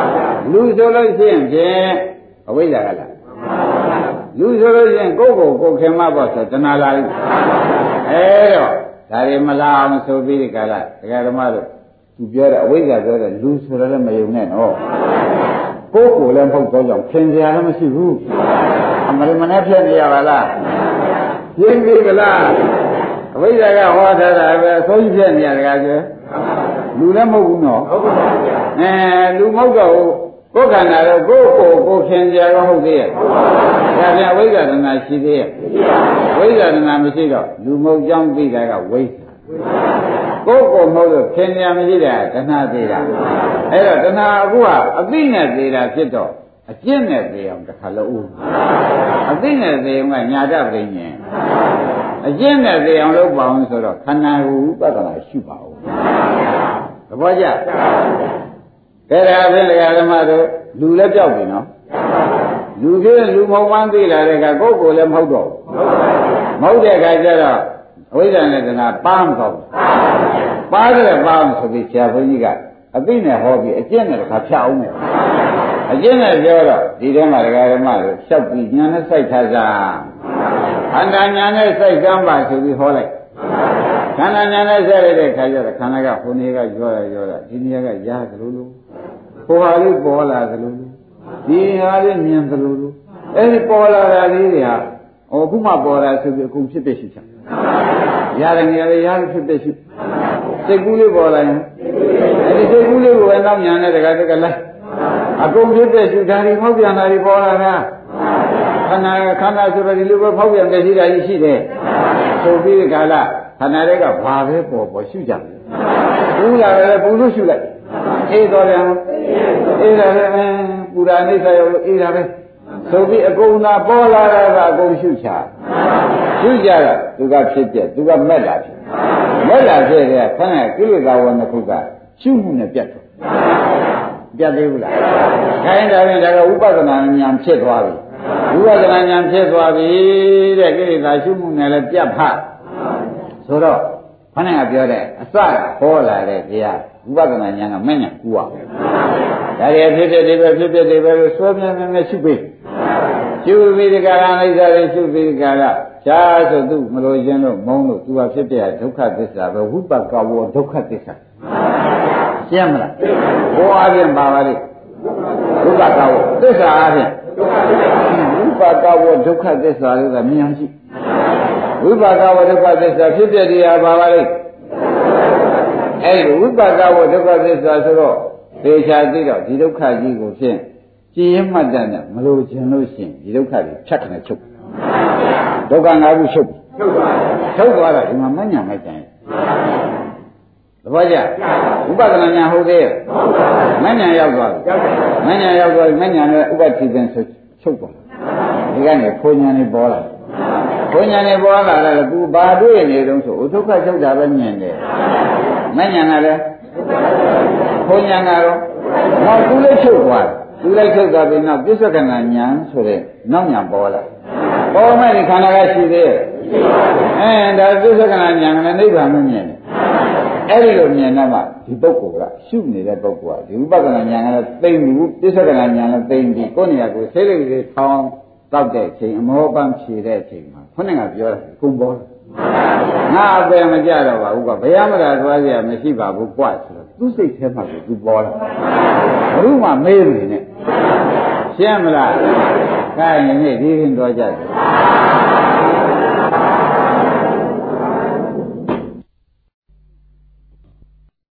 လူဆိုလို့ရှိရင်ဖြင့်အဝိဇ္ဇာကလားလူဆိုလို့ရှိရင်ကိုယ့်ကိုယ်ခင်မပေါ့ဆိုတဏှာလာပြီတော့ဒါတွေမလာအောင်ဆိုပြီးဒီကလာဒကာဓမ္မတို့သူပြောတဲ့အဝိဇ္ဇာပြောတဲ့လူဆိုတော့လည်းမယုံနဲ့နော်ကိုယ့်ကိုယ်လည်းမဟုတ်တော့ကြောင့်ခင်စရာလည်းမရှိဘူးအမရိမနဲ့ဖြစ်နေရပါလားရှင်းပြီလားအဝိဇ္ဇာကဟောထားတာပဲအဆုံးဖြစ်နေရတကားကျလူလည်းမဟုတ်ဘူးနော်ဟုတ်ပါဘူးလူမဟုတ်တော့ကိုယ်ခန္ဓာတော့ကိုယ့်ကိုခင်စရာတော့ဟုတ်သေးရဲ့ဒါပြန်အဝိဇ္ဇာတဏှာရှိသေးရဲ့ဝိဇ္ဇာတဏှာမရှိတော့လူမဟုတ်ကြောင်းသိတာကဝိဇ္ဇာကိုယ်ကိုမဟုတ်လို့ခင်ညာမရှိတာတဏှာသေးတာအဲ့တော့တဏှာအခုကအသိနဲ့သေးတာဖြစ်တော့အကျင့်နဲ့သေးအောင်တစ်ခါလို့ဦးအသိနဲ့သေးအောင်ကညာတပရိညာအကျင့်နဲ့သေးအောင်လုပ်ပါအောင်ဆိုတော့ခန္ဓာကိုယ်ဥပဒနာရှိပါဦးသဘောကျကဲဒါဖြင့်ဓမ္မတို့လူလည်းပြောက်ပြီနော်လူကြီးလူမဟုတ်မှန်းသိလာတဲ့ကကိုယ့်ကိုယ်လည်းမဟုတ်တော့မဟုတ်တဲ့အခါကျတော့အဝိဇ္ဇာနဲ့တဏှာပါမတော့ပါတဲ့ပါမဆိုပြီးဆရာဘုန်းကြီးကအသိနဲ့ဟောပြီးအကျင့်နဲ့တစ်ခါဖြတ်အောင်မယ်အကျင့်နဲ့ပြောတော့ဒီထဲမှာဓမ္မတို့လျှောက်ပြီးညာနဲ့စိုက်ထားစားခန္ဓာညာနဲ့စိုက်ကမ်းပါဆိုပြီးဟောလိုက်ခန္ဓာညာနဲ့စိုက်လိုက်တဲ့ခါကျတော့ခန္ဓာကဘုန်းကြီးကရောတာဒီနေရာကရားသလိုလိုဟိုဟာလေးပေါ်လာသလိုလိုဒီဟာလေးမြင်သလိုလိုအဲ့ဒီပေါ်လာတာလေးတွေဟာခုမှပေါ်လာဆိုပြီးအခုဖြစ်ဖြစ်ရှိချင်ရတယ်နေရာလေးရားဖြစ်ဖြစ်ရှိစိတ်ကူးလေးပေါ်လာရင်အဲ့ဒီစိတ်ကူးလေးကိုပဲနောက်ညာနဲ့တကလိုက်အကုန်ဖြစ်ဖြစ်ရှိဓာရီဖောက်ပြန်တာတွေပေါ်လာတာခန္ဓာဆိုတော့ဒီလိုပဲဖောက်ပြန်တဲ့ရှိတာကြီးရှိတယ်ဆိုပြီးဒီကာလခန္ဓာတွေကဘာပဲပေါ်ရှုကြတယ်ဘူးလာတယ်ပူလို့ရှုလိုက်အေးတော်တယ်အေးတယ်ပူရာအိဋ္ဌရောအေးတာပဲဆိုပြီးအကုန်သာပေါ်လာတာကအကုန်ရှုချရှုကြတော့သူကဖြစ်ပြသူကမက်လာဖြစ်တဲ့ခန္ဓာကိလေသာဝနှစ်ခုကရှုမှုနဲ့ပြတ်တယ်ပြတ်သေးဘူးလားခိုင်းတယ်ဒါကဥပဒနာဉာဏ်ဖြစ်သွားပြီဝိပဿနာဉာဏ်ဖြစ်သွားပြီတဲ့ကိလေသာရှုမှုနဲ့လည်းပြတ်ဖတ်ဆိုတော့ခဏကပြောတဲ့အစဟောလာတဲ့တရားဝိပဿနာဉာဏ်ကမဲ့ညာကူအောင်ဒါရဖြစ်ဒီပဲဖြစ်ဒီပဲလို့စွဲပြင်းပြင်းရှုပြီးရှုပြီးဒီကရအိစ္ဆာတွေရှုပြီးဒီကရရှားဆိုသူမလို့ခြင်းလို့မုန်းလို့သူကဖြစ်တဲ့ဒုက္ခသစ္စာပဲဝိပကဝောဒုက္ခသစ္စာရှင်းမလားဟောအပြင်ပါပါလိဝိပကဝောသစ္စာအပြင်ဝိပါကဝဒုက္ခသစ္စာလို့ကမြင်ရှိဝိပါကဝဒုက္ခသစ္စာဖြစ်ပြတရားပါပါလိမ့်အဲ့ဒီဝိပါကဝဒုက္ခသစ္စာဆိုတော့သေချာသိတော့ဒီဒုက္ခကြီးကိုဖြင့်ကြည်ရင်မှတ်တဲ့နဲ့မလို့ခြင်းလို့ရှိရင်ဒီဒုက္ခကြီးဖြတ်ခနဲ့ချုပ်ဒုက္ခငါးခုချုပ်သွားတာဒီမှာမညံ့မကြံသဘောကျဥပဒနာညာဟုတ်သေးရဲ့မဉ္ဇဏ်ရောက်သွားပြီမဉ္ဇဏ်ရောက်သွားပြီမဉ္ဇဏ်နဲ့ဥပတိပင်ဆိုချုပ်သွားဒီကနေဘုံညာနေပေါ်လာဘုံညာနေပေါ်လာတယ်သူဘာတွေ့နေတုံးဆိုဒုက္ခချုပ်တာပဲမြင်တယ်မဉ္ဇဏ်ကလည်းဘုံညာကတော့နောက်သူလည်းချုပ်သွားပြီနောက်ပြစ္ဆကနာညာဆိုတဲ့နောက်ညာပေါ်လာပေါ်မဲ့ဒီခန္ဓာကရှိသေးရဲ့ဒါပြစ္ဆကနာညာကလည်းနိဗ္ဗာန်မမြင်တယ်အဲ့ဒီလိုမြင်တော့မှဒီပုဂ္ဂိုလ်ကရှုနေတဲ့ပုဂ္ဂိုလ်ကဒီဥပဒနာဉာဏ်ကလည်းသိမ့်ဘူးပြစ္ဆကနာဉာဏ်လည်းသိမ့်ပြီးကိုယ်နေရာကိုဆေးလေးလေးထောင်းတောက်တဲ့အချိန်အမောပန်းဖြေတဲ့အချိန်မှာခொနဲ့ကပြောတာကုံပေါ်ငါအပယ်မကြတော့ပါဘူးကဘယ်ရမလားသွားကြရမရှိပါဘူးကွဆိုတော့သူ့စိတ်ထဲမှာသူပေါ်လာဘယ်သူမှမေးနေနဲ့ရှင်းမလားခိုင်းနေဒီရင်တော့ကြတယ်